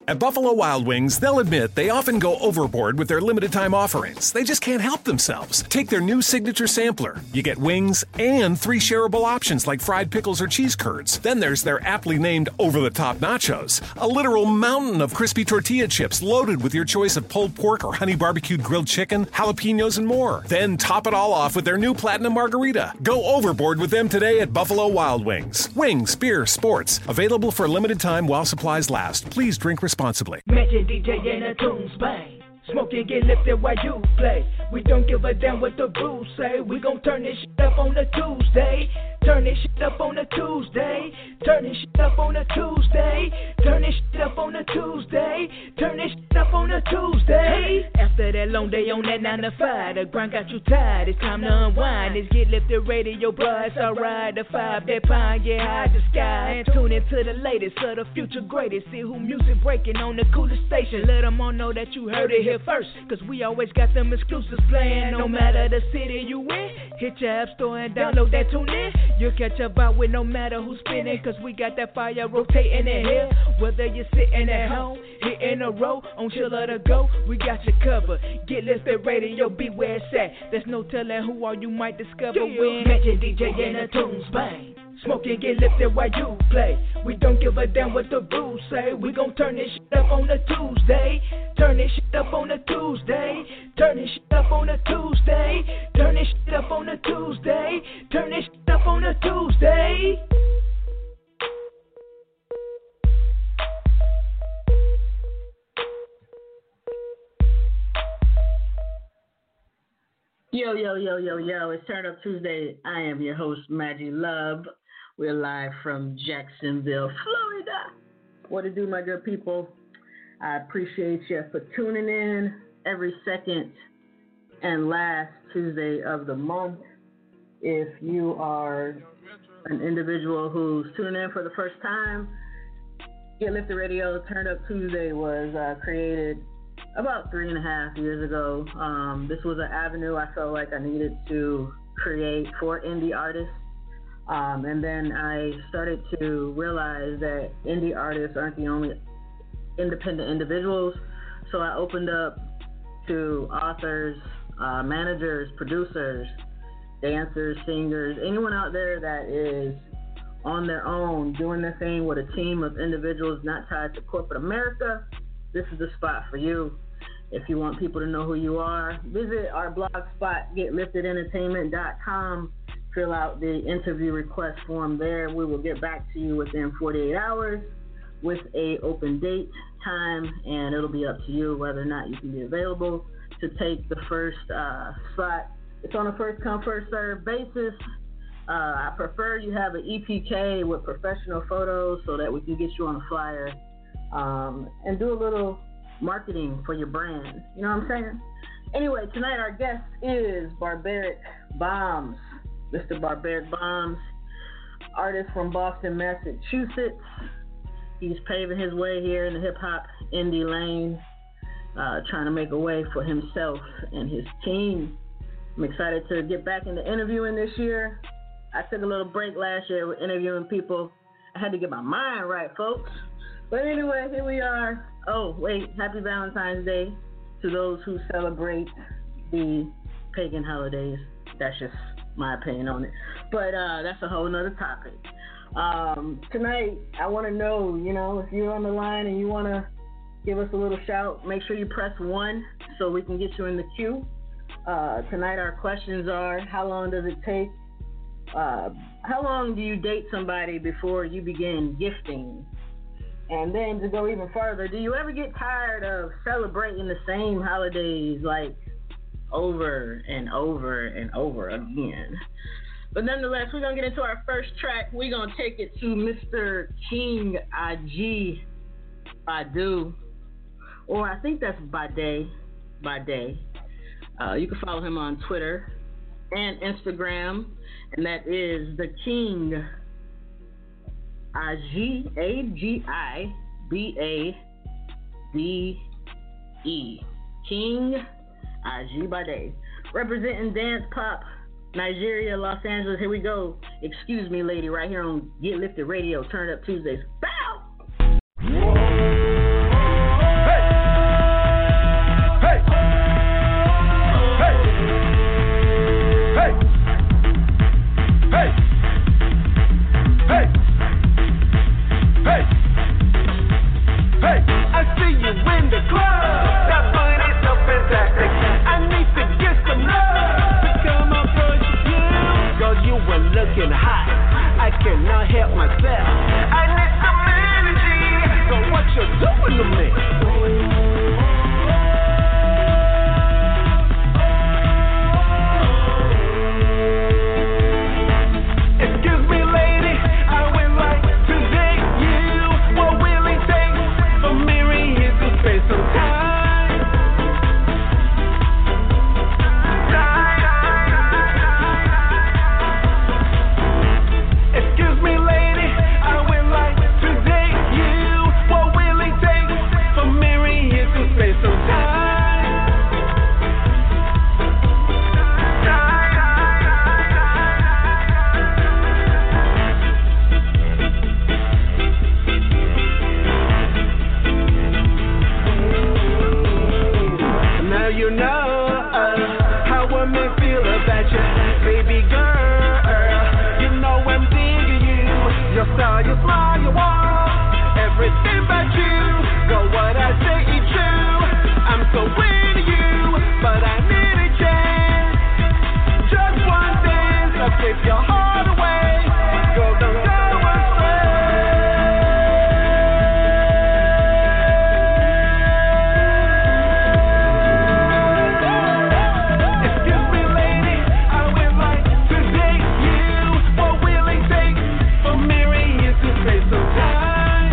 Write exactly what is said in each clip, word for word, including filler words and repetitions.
At Buffalo Wild Wings, they'll admit they often go overboard with their limited-time offerings. They just can't help themselves. Take their new signature sampler. You get wings and three shareable options like fried pickles or cheese curds. Then there's their aptly named over-the-top nachos, a literal mountain of crispy tortilla chips loaded with your choice of pulled pork or honey barbecued grilled chicken, jalapenos, and more. Then top it all off with their new Platinum Margarita. Go overboard with them today at Buffalo Wild Wings. Wings, beer, sports. Available for a limited time while supplies last. Please drink responsibly. Magic D J and the tunes bang. Smoke and get lifted while you play. We don't give a damn what the rules say. We gon' turn this shit up on a Tuesday. Turn this shit up on a Tuesday. Turn this shit up on a Tuesday. Turn this shit up on a Tuesday. Turn this shit up on a Tuesday. After that long day on that nine to five, the grind got you tired. It's time to unwind. It's Get Lifted Radio, bro. It's alright. The five that pine, get high the sky. And tune into the latest of the future greatest. See who music breaking on the coolest station. Let them all know that you heard it here first. Cause we always got them exclusives playing. No matter the city you in, hit your app store and download that tune in. You'll catch a vibe with no matter who's spinning. Cause we got that fire rotating in here. Whether you're sitting at home, hitting a row, on chill or to go, we got you covered. Get Lifted Radio, be where it's at. There's no telling who all you might discover yeah. when Magic D J and the tunes bang. Smoke and get lifted while you play. We don't give a damn what the rules say. We gon' turn this shit up on a Tuesday. Turn this shit up on a Tuesday. Turn this shit up on a Tuesday. Turn this shit up on a Tuesday. Turn this shit up on a Tuesday. Yo, yo, yo, yo, yo, it's Turn Up Tuesday. I am your host, Maggie Love. We're live from Jacksonville, Florida. What to do, my good people? I appreciate you for tuning in every second and last Tuesday of the month. If you are an individual who's tuning in for the first time, Get Lifted Radio Turn Up Tuesday was uh, created about three and a half years ago. Um, this was an avenue I felt like I needed to create for indie artists. Um, and then I started to realize that indie artists aren't the only independent individuals. So I opened up to authors, uh, managers, producers, dancers, singers, anyone out there that is on their own, doing their thing with a team of individuals not tied to corporate America. This is the spot for you. If you want people to know who you are, visit our blog spot, get lifted entertainment dot com. Fill out the interview request form there. We will get back to you within forty-eight hours with a open date, time, and it'll be up to you whether or not you can be available to take the first uh, spot. It's on a first come, first served basis. Uh, I prefer you have an E P K with professional photos so that we can get you on a flyer um, and do a little marketing for your brand. You know what I'm saying? Anyway, tonight our guest is Barbaric Bombs. Mister Barbaric Bombs, artist from Boston, Massachusetts. He's paving his way here in the hip-hop indie lane, uh, trying to make a way for himself and his team. I'm excited to get back into interviewing this year. I took a little break last year with interviewing people. I had to get my mind right, folks. But anyway, here we are. Oh, wait, happy Valentine's Day to those who celebrate the pagan holidays. That's just my opinion on it. But uh, that's a whole nother topic. Um, tonight, I want to know, you know, if you're on the line and you want to give us a little shout, make sure you press one so we can get you in the queue. Uh, tonight, our questions are, how long does it take? Uh, how long do you date somebody before you begin gifting? And then to go even further, do you ever get tired of celebrating the same holidays like over and over and over again? But nonetheless, we're going to get into our first track. We're going to take it to Mister King I G Badu, or I think that's Bade, Bade. Uh, you can follow him on Twitter and Instagram, and that is the King I G A G I B A D E. King I G Bade. Representing dance pop, Nigeria, Los Angeles. Here we go. Excuse me, lady, right here on Get Lifted Radio. Turn Up Tuesdays. Bow! you doing to me? Excuse me, lady, I would like to date you. What will it take for Mary here to spend some time? Excuse me, lady, I would like to date you. What will it take for Mary here to spend some time? Now you know uh, how women feel about you, baby girl. You know I'm digging you. Your style, your smile, your walk, everything about you. Girl, what I say is true. I'm so into you, but I need a chance. Just one dance, I'll take your heart away. Girl, don't go astray. Excuse me, lady, I would like to date you. What will it take for Mary here to spend some time?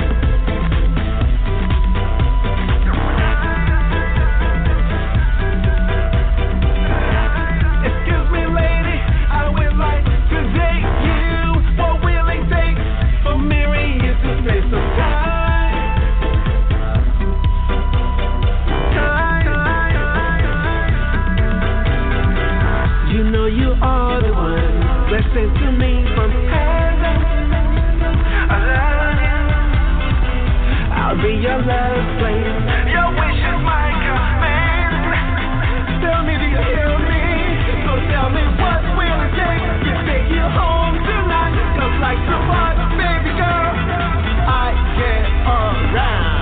Excuse me, lady, I would like to date you. What will it take for Mary here to spend some time? You know you are the one blessed to me from heaven. I love you. I'll be your love slave. Your wish is my command. Tell me, do you hear me? So tell me what will it take to take you home tonight? 'Cause like the water, baby girl, I get around.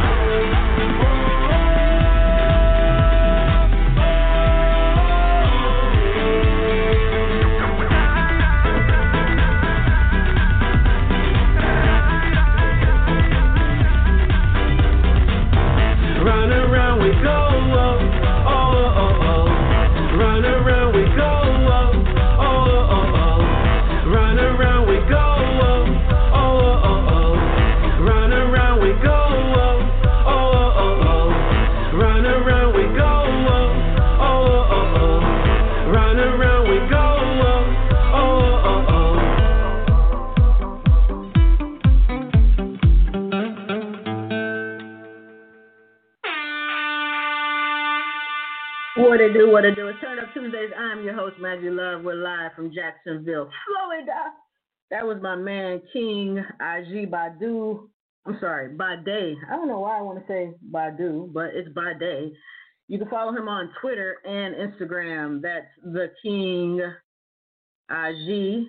Run around we go, oh, oh, oh, oh. Run around we go, oh, oh, oh, oh. Run around we go, oh, oh, oh, oh. Run around we go, oh, oh, oh, oh. Run around we go, oh, oh, oh, oh. Run around we go, oh, oh, oh, oh. What it do, what it do. It's Turn Up Tuesdays. I'm your host, Maggie Love. We're live from Jacksonville, Florida. That was my man, King Aji Badu. I'm sorry, Bade. I don't know why I want to say Badu, but it's Bade. You can follow him on Twitter and Instagram. That's the King Aji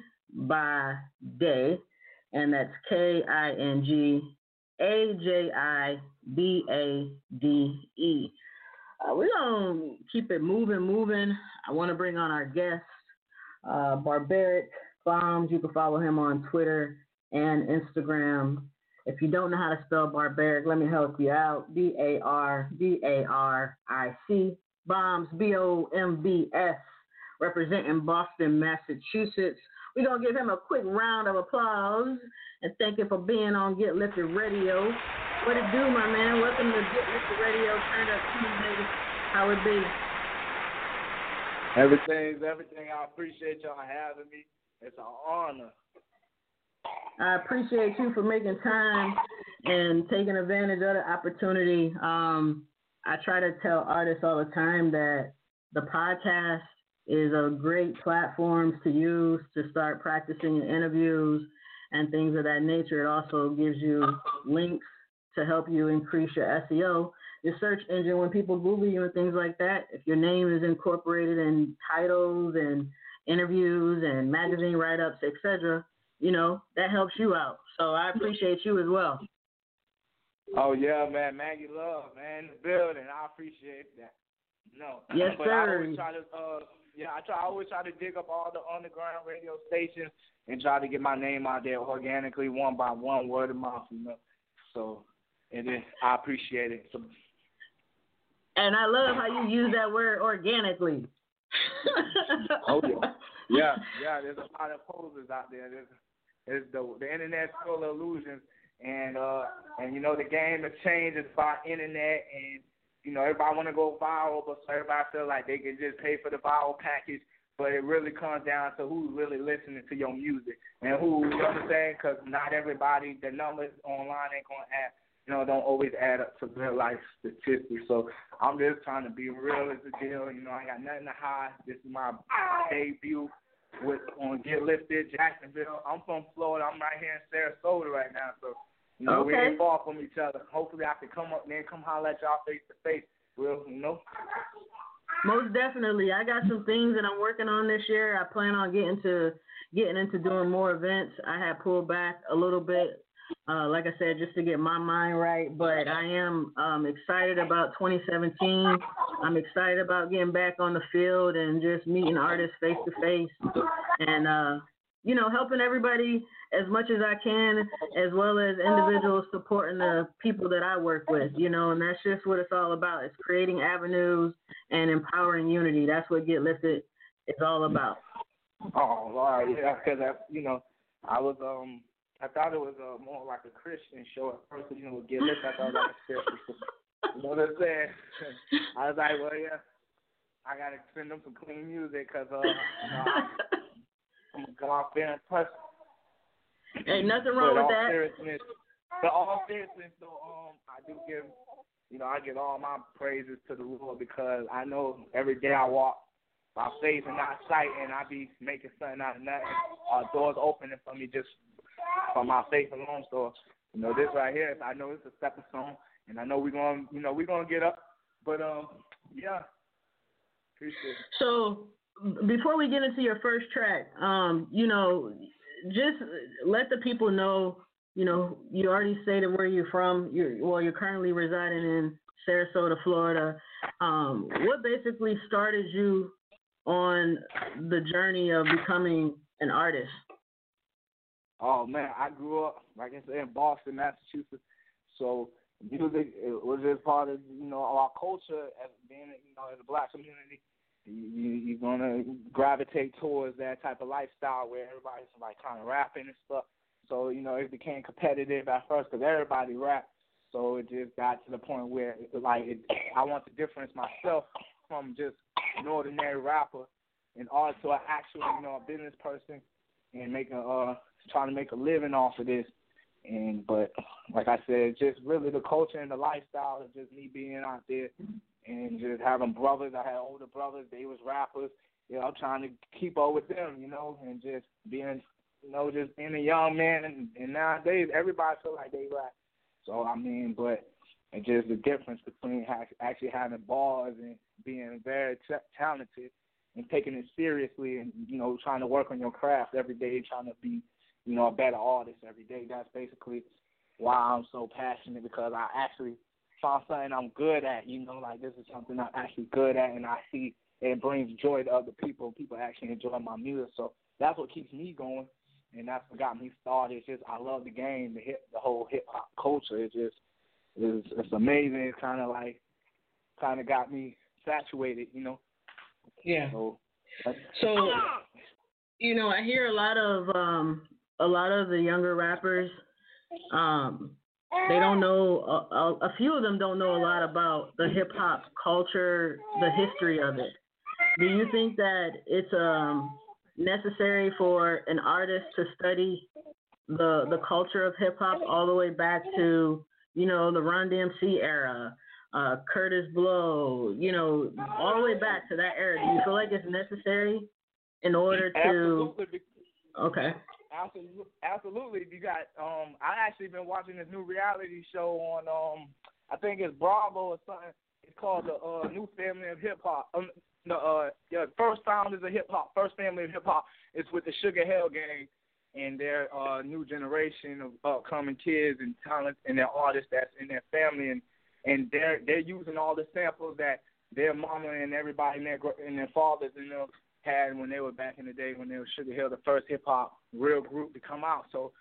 Bade, and that's K I N G A J I B A D E. Uh, we're going to keep it moving, moving. I want to bring on our guest, uh, Barbaric Bombs. You can follow him on Twitter and Instagram. If you don't know how to spell Barbaric, let me help you out. B A R B A R I C. Bombs, B O M B S, representing Boston, Massachusetts. We're going to give him a quick round of applause and thank him for being on Get Lifted Radio. What it do, my man? Welcome to Get Lifted Radio. Turn Up Tuesday. How it be? Everything's everything. I appreciate y'all having me. It's an honor. I appreciate you for making time and taking advantage of the opportunity. Um, I try to tell artists all the time that the podcast is a great platform to use to start practicing your interviews and things of that nature. It also gives you links to help you increase your S E O, your search engine. When people Google you and things like that, if your name is incorporated in titles and interviews and magazine write-ups, et cetera, you know, that helps you out. So I appreciate you as well. Oh, yeah, man. Maggie Love, man. The building. I appreciate that. No. Yes, but sir. I always try to, uh, yeah, I try. I always try to dig up all the underground radio stations and try to get my name out there organically, one by one, word of mouth, you know. So and then I appreciate it. So, and I love how you use that word organically. Oh yeah, yeah, yeah. There's a lot of posers out there. There's, there's the the internet's full of illusions, and uh, and you know the game has changed. It's about internet, and you know everybody want to go viral, but everybody feel like they can just pay for the viral package. But it really comes down to who's really listening to your music and who, you know what I'm saying? Because not everybody, the numbers online ain't gonna add, you know, don't always add up to real life statistics. So I'm just trying to be real as a deal. You know, I got nothing to hide. This is my debut with on Get Lifted, Jacksonville. I'm from Florida. I'm right here in Sarasota right now. So, you know, okay. we ain't far from each other. Hopefully I can come up there and come holler at y'all face to face. Well, you know. Most definitely. I got some things that I'm working on this year. I plan on getting to getting into doing more events. I had pulled back a little bit, uh, like I said, just to get my mind right. But I am um, excited about twenty seventeen. I'm excited about getting back on the field and just meeting artists face to face, and uh, you know, helping everybody as much as I can, as well as individuals supporting the people that I work with, you know, and that's just what it's all about. It's creating avenues and empowering unity. That's what Get Lifted is all about. Oh, all right, yeah, because, you know, I was, um, I thought it was uh, more like a Christian show at first, you know, Get Lifted. I thought it was like a spiritual. You know what I'm saying? I was like, well, yeah, I got to send them some clean music because, uh, you know, I'm a God-fearing person. Ain't nothing wrong but with all that. Seriousness, but all seriousness, though, um, I do give, you know, I give all my praises to the Lord because I know every day I walk by faith and not sight, and I be making something out of nothing. Uh, doors opening for me just from my faith alone. So, you know, this right here, I know it's a stepping stone, and I know we're gonna, you know, we're gonna get up. But um, yeah, appreciate it. So before we get into your first track, um, you know. Just let the people know, you know, you already stated where you're from. You're, well, you're currently residing in Sarasota, Florida. Um, what basically started you on the journey of becoming an artist? Oh, man, I grew up, like I said, in Boston, Massachusetts. So music it was just part of, you know, our culture as being, you know, in the black community. You, you're going to gravitate towards that type of lifestyle where everybody's, like, kind of rapping and stuff. So, you know, it became competitive at first because everybody rapped. So it just got to the point where, like, it, I want to difference myself from just an ordinary rapper and also an actual, you know, a business person and making, uh, trying to make a living off of this. And but, like I said, just really the culture and the lifestyle of just me being out there. And just having brothers, I had older brothers, they was rappers. You know, I'm trying to keep up with them, you know, and just being, you know, just being a young man. And, and nowadays, everybody feel like they rap. So, I mean, but it's just the difference between actually having bars and being very t- talented and taking it seriously and, you know, trying to work on your craft every day, trying to be, you know, a better artist every day. That's basically why I'm so passionate because I actually found something I'm good at, you know, like this is something I'm actually good at, and I see it brings joy to other people. People actually enjoy my music, so that's what keeps me going, and that's what got me started. It's just I love the game, the hip, the whole hip hop culture. It's just it's, it's amazing. It's kind of like kind of got me saturated, you know. Yeah. So, so you know, I hear a lot of um, a lot of the younger rappers. Um, They don't know, a, a few of them don't know a lot about the hip hop culture, the history of it. Do you think that it's um, necessary for an artist to study the the culture of hip hop all the way back to, you know, the Run D M C era, uh, Curtis Blow, you know, all the way back to that era? Do you feel like it's necessary in order to? Absolutely. Okay. Absolutely, absolutely. You got. Um, I actually been watching this new reality show on. Um, I think it's Bravo or something. It's called the uh, New Family of Hip Hop. Um, the uh, yeah, First Founders of Hip Hop, First Family of Hip Hop. It's with the Sugar Hill Gang and their uh, new generation of upcoming kids and talent and their artists that's in their family, and and they're they're using all the samples that their mama and everybody and their and their fathers and them had when they were back in the day when they were Sugar Hill, the first hip hop real group to come out. So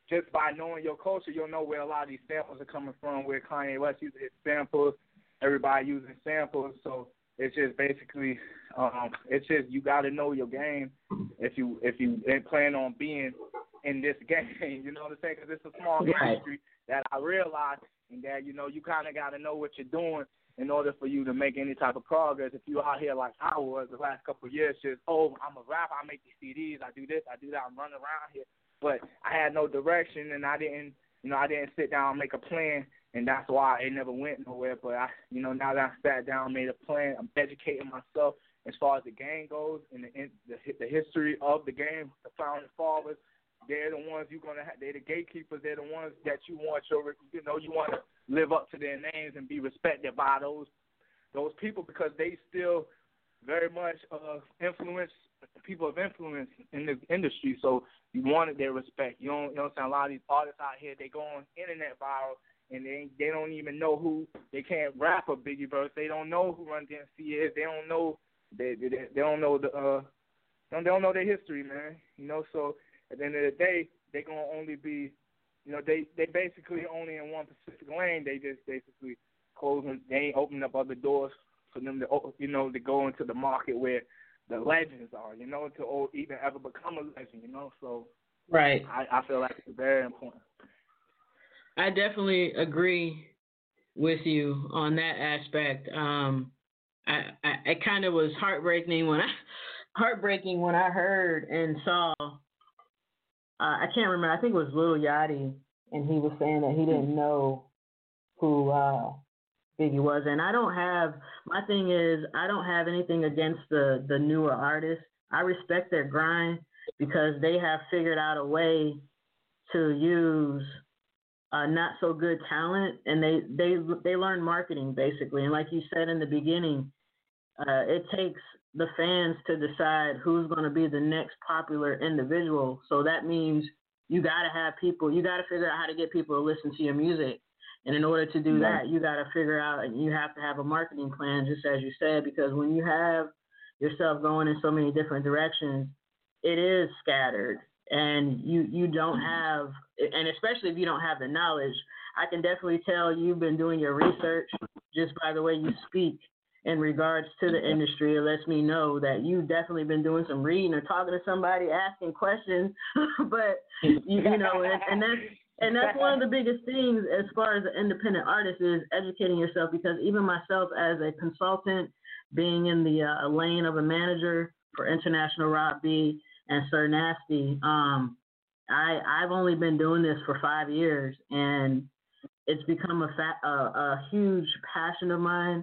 just by knowing your culture, you'll know where a lot of these samples are coming from, where Kanye West uses his samples, everybody using samples. So it's just basically, um, it's just you got to know your game if you if you plan on being in this game. You know what I'm saying? Because it's a small right. industry that I realize, and that, you know, you kind of got to know what you're doing in order for you to make any type of progress. If you out here like I was the last couple of years, just, oh, I'm a rapper, I make these C Ds, I do this, I do that, I'm running around here. But I had no direction, and I didn't, you know, I didn't sit down and make a plan, and that's why it never went nowhere. But, I, you know, now that I sat down and made a plan, I'm educating myself as far as the game goes and the, the, the history of the game, the founding fathers. They're the ones you're going to have. They're the gatekeepers. They're the ones that you want your, you know, you want to live up to their names and be respected by those those people, because they still very much uh, influence, people of influence in the industry. So you wanted their respect. You don't, you know what I'm saying? A lot of these artists out here, they go on internet viral, and they they don't even know who, they can't rap a Biggie verse. They don't know who Run D M C is. They don't know, they they, they don't know the, uh, they don't know their history, man. You know, so at the end of the day, they're going to only be, you know, they, they basically only in one specific lane. They just basically closing, they ain't opening up other doors for them to, you know, to go into the market where the legends are, you know, to even ever become a legend, you know. So right. I, I feel like it's very important. I definitely agree with you on that aspect. Um, I, I it kind of was heartbreaking when I heartbreaking when I heard and saw. Uh, I can't remember. I think it was Lil Yachty, and he was saying that he didn't know who uh, Biggie was. And I don't have, my thing is, I don't have anything against the, the newer artists. I respect their grind because they have figured out a way to use uh, not so good talent, and they, they, they learn marketing, basically. And like you said in the beginning, uh, it takes the fans to decide who's going to be the next popular individual. So that means you got to have people, you got to figure out how to get people to listen to your music. And in order to do that, you got to figure out, and you have to have a marketing plan, just as you said, because when you have yourself going in so many different directions, it is scattered, and you, you don't have, and especially if you don't have the knowledge. I can definitely tell you've been doing your research just by the way you speak in regards to the industry. It lets me know that you've definitely been doing some reading or talking to somebody, asking questions. But, you, you know, and, and that's and that's one of the biggest things as far as an independent artist is educating yourself, because even myself as a consultant, being in the uh, lane of a manager for International Rob B and Sir Nasty, um, I, I've only been doing this for five years, and it's become a, fa- a, a huge passion of mine.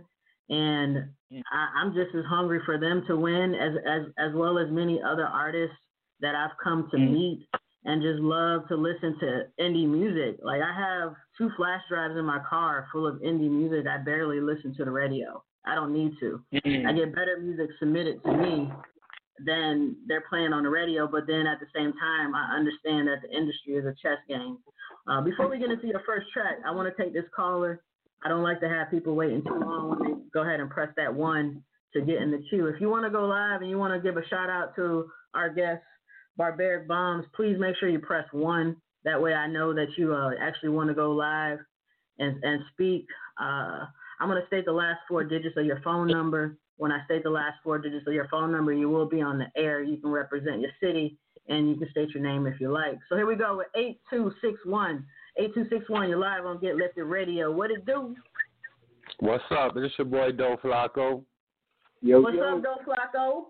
And I, I'm just as hungry for them to win as, as as well as many other artists that I've come to meet and just love to listen to indie music. Like, I have two flash drives in my car full of indie music. I barely listen to the radio. I don't need to. Mm-hmm. I get better music submitted to me than they're playing on the radio. But then at the same time, I understand that the industry is a chess game. Uh, before we get into your first track, I want to take this caller. I don't like to have people waiting too long when they go ahead and press that one to get in the queue. If you want to go live and you want to give a shout out to our guest, Barbaric Bombs, please make sure you press one. That way I know that you uh, actually want to go live and, and speak. Uh, I'm going to state the last four digits of your phone number. When I state the last four digits of your phone number, you will be on the air. You can represent your city, and you can state your name if you like. So here we go with eight two six one. eight two six one, you're live on Get Lifted Radio. What it do? What's up? It's your boy, Do Flacco. Yo, What's yo. up, Do Flacco?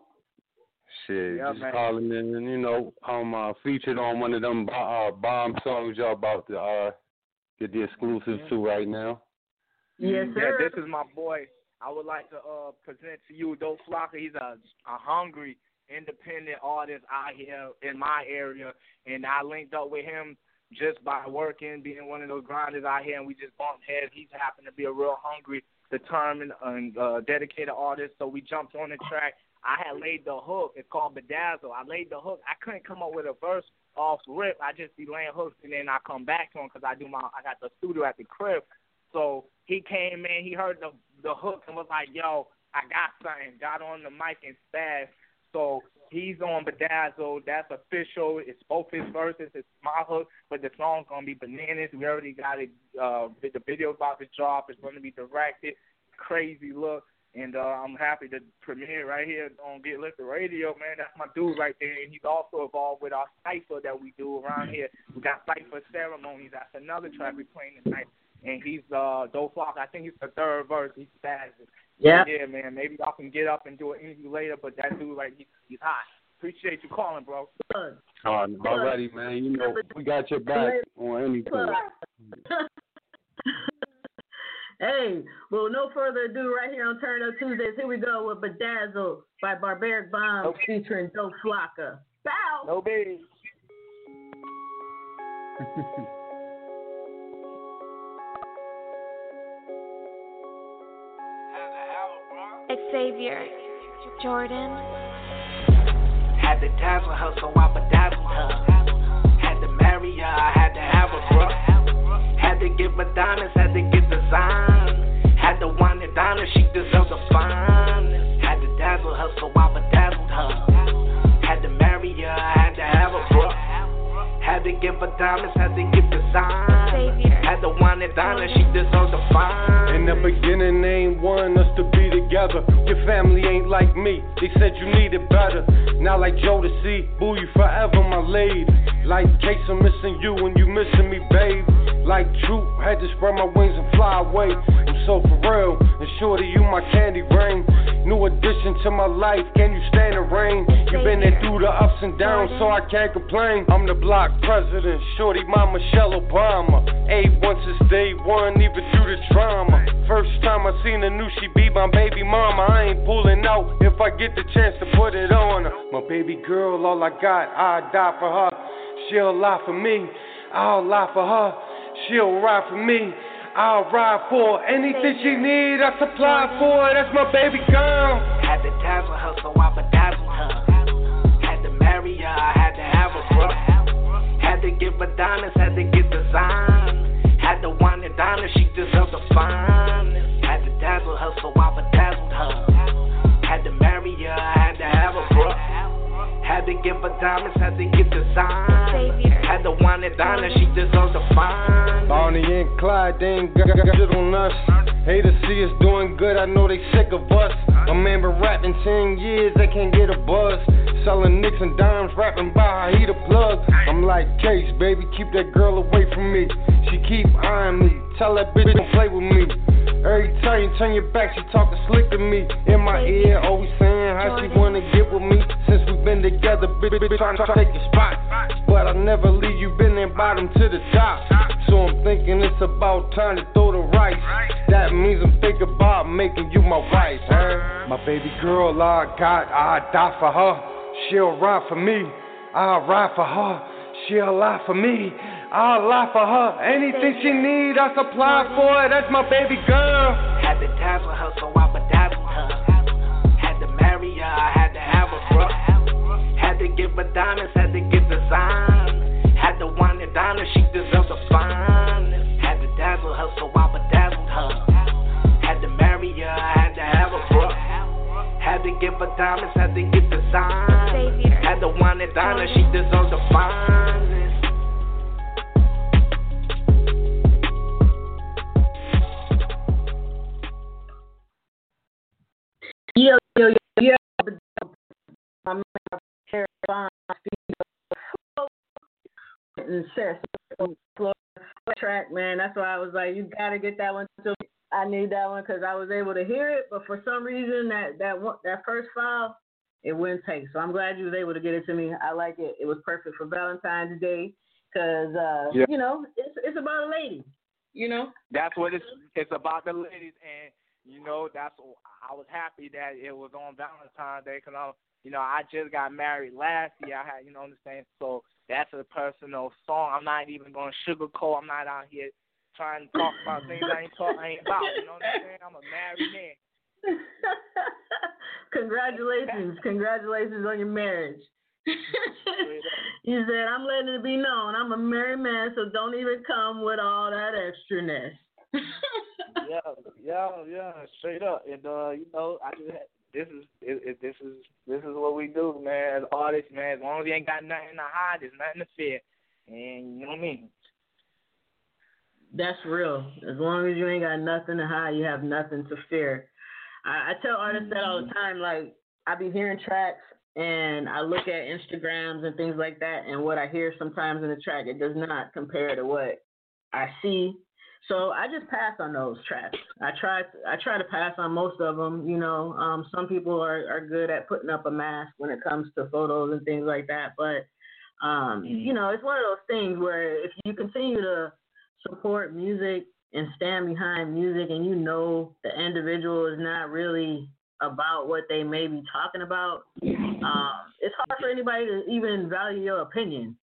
Shit, yeah, just man. calling in, and, you know, I'm uh, featured on one of them uh, bomb songs y'all about to uh, get the exclusives to right now. Yes, sir. Yeah, this is my boy. I would like to uh, present to you Do Flacco. He's a, a hungry, independent artist out here in my area, and I linked up with him just by working, being one of those grinders out here, and we just bumped heads. He's happened to be a real hungry, determined, and uh, dedicated artist, so we jumped on the track. I had laid the hook. It's called Bedazzle. I laid the hook. I couldn't come up with a verse off rip. I just be laying hooks, and then I come back to him because I do my. I got the studio at the crib. So he came in. He heard the the hook and was like, "Yo, I got something." Got on the mic and spazzed. So he's on Bedazzled. That's official. It's both his verses. It's my hook, but the song's gonna be bananas. We already got it. Uh, the video's about to drop. It's gonna be directed. Crazy look. And uh, I'm happy to premiere right here on Get Lifted Radio, man. That's my dude right there. And he's also involved with our cypher that we do around here. We got cypher ceremonies. That's another track we're playing tonight. And he's uh, Dope Flock. I think he's the third verse. He's fast. Yeah. Yeah, man. Maybe y'all can get up and do an interview later. But that dude, like, he's, he's hot. Appreciate you calling, bro. Good. Oh, already, man. You know, we got your back on anything. Hey, well, no further ado, right here on Turn Up Tuesdays, here we go with Bedazzled by Barbaric Bomb nope. featuring Dope Flocka. Bow! No baby. Xavier, Jordan. Had to dazzle her, so I bedazzled her. Had to marry her, I had to have her, bro. Had to give her diamonds, had to get design. Had to wind it down, and she deserves a fine. Had to dazzle her, so I bedazzled her. Had to marry her, I had to have her, bro. Had to give her diamonds, had to get design. Had to wind it down, and she deserves a fine. In the beginning, they ain't wanting us to be together. Your family ain't like me, they said you needed better. Now like Jodeci, boo you forever, my lady. Like case I'm missing you and you missing me, babe. Like Troop, had to spread my wings and fly away. I'm so for real, and shorty, you my candy rain. New addition to my life, can you stand the rain? You been there through the ups and downs, so I can't complain. I'm the block president, shorty, my Michelle Obama. A one since day one, even through the drama. First time I seen her, knew she be my baby mama. I ain't pulling out if I get the chance to put it on her. My baby girl, all I got, I'd die for her. She'll lie for me, I'll lie for her. She'll ride for me, I'll ride for her. Anything she need, I supply for her. That's my baby girl. Had to dazzle her, so I bedazzled her. Had to marry her, I had to have her, bro. Had to give her diamonds, had to get design. Had to wind it down, and she deserves a fine. Had to dazzle her, so I bedazzled her. Had to marry her, I had to have her, bro. Had to give her diamonds, had to get design. Had to wind it down, and she deserves a fine. Bonnie and Clyde, they ain't got good on us. Hate to see us doing good, I know they sick of us. My man been rapping ten years, they can't get a buzz. Selling nicks and dimes, rapping by heater plug. I'm like, Case, baby, keep that girl away from me. She keep eyeing me, tell that bitch don't play with me. Every time you turn your back, she talking slick to me. In my ear, always saying how she wanna get with me. Since we been together, bitch, bitch, trying to take your spot. But I never leave you, been there bottom to the top. So I'm thinking it's about time to throw the rice. That means I'm thinking about making you my wife, huh? My baby girl, I got, I die for her. She'll ride for me, I'll ride for her. She'll lie for me, I'll lie for her. Anything she need, I supply for her. That's my baby girl. Had to dazzle her, so I bedazzled her. Had to marry her, I had to have her, bro. Had to give her diamonds, had to get design. Had to wind it down, and she deserves a fine. Had to dazzle her, so I bedazzled her. Had to marry her, I had to have her, bro. Had to give her diamonds, had to get design. Had to wind it down, and she deserves a fine. Yo, yo, yo, yo. My man, Barbaric Bomb, and Sarah, track, man. That's why I was like, you gotta get that one too. I need that one because I was able to hear it, but for some reason that that one, that first file, it wouldn't take. So I'm glad you was able to get it to me. I like it. It was perfect for Valentine's Day because uh, yeah. you know it's it's about a lady. You know. That's what it's it's about, the ladies, and you know that's I was happy that it was on Valentine's Day because I you know I just got married last year. I had you know understand so that's a personal song. I'm not even going to sugarcoat. I'm not out here trying to talk about things I ain't talk, I ain't about. You know what I'm saying? I'm a married man. Congratulations. Congratulations on your marriage. You said, I'm letting it be known. I'm a married man, so don't even come with all that extraness. yeah, yeah, yeah, straight up. And, uh, you know, I just had, this is it, it, this is this is what we do, man. As artists, man. As long as you ain't got nothing to hide, there's nothing to fear. And you know what I mean. That's real. As long as you ain't got nothing to hide, you have nothing to fear. I, I tell artists that all the time. Like, I be hearing tracks, and I look at Instagrams and things like that, and what I hear sometimes in the track, it does not compare to what I see. So I just pass on those tracks. I try. I try to pass on most of them. You know, um, some people are, are good at putting up a mask when it comes to photos and things like that. But um, you know, it's one of those things where if you continue to support music and stand behind music, and you know the individual is not really about what they may be talking about, um, it's hard for anybody to even value your opinion.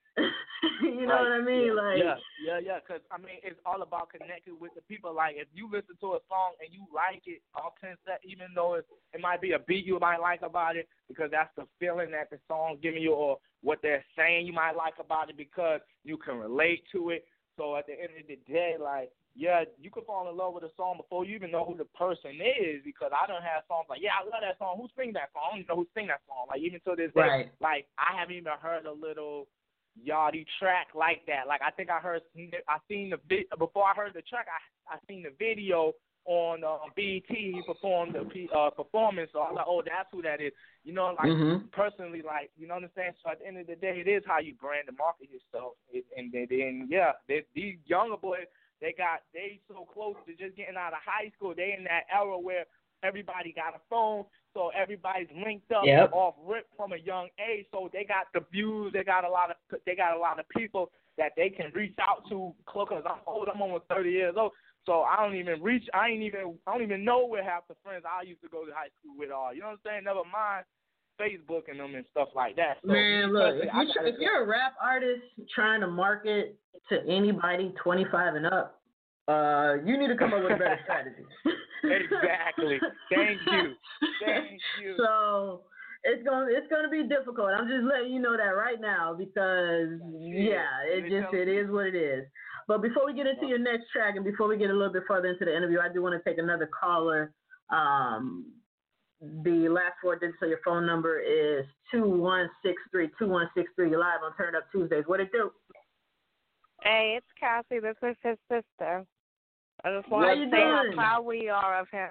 You know right. what I mean? Yeah, like, yeah, yeah, yeah. Because I mean, it's all about connecting with the people. Like, if you listen to a song and you like it, all kinds of, even though it, it might be a beat you might like about it, because that's the feeling that the song's giving you, or what they're saying you might like about it, because you can relate to it. So at the end of the day, like, yeah, you could fall in love with a song before you even know who the person is, because I don't have songs like, yeah, I love that song. Who sings that song? I don't even know who sings that song. Like, even to this day, right. like, I haven't even heard a little Yachty track like that. Like, I think I heard, I seen the vid, before I heard the track, I I seen the video on uh, B E T. He performed the uh, performance, so I was like, oh, that's who that is. You know, like, mm-hmm. personally, like, you know what I'm saying? So at the end of the day, it is how you brand and market yourself. It, and then, yeah, they, these younger boys, they got, they so close to just getting out of high school. They in that era where everybody got a phone, so everybody's linked up yep. off rip from a young age. So they got the views. They got a lot of, they got a lot of people that they can reach out to. Because I'm old, I'm almost thirty years old. So I don't even reach. I ain't even. I don't even know where half the friends I used to go to high school with are. You know what I'm saying? Never mind Facebook and them and stuff like that. So, man, look, if, I, you, if you're a rap artist trying to market to anybody twenty-five and up, uh, you need to come up with a better strategy. Exactly. Thank you. Thank you. So it's gonna it's gonna be difficult. I'm just letting you know that right now, because yeah, it just it is what it is. But before we get into your next track, and before we get a little bit further into the interview, I do want to take another caller. Um, the last four digits of your phone number is two one six three, two one six three. You're live on Turn Up Tuesdays. What it do? Hey, it's Cassie. This is his sister. I just want to say how proud we are of him.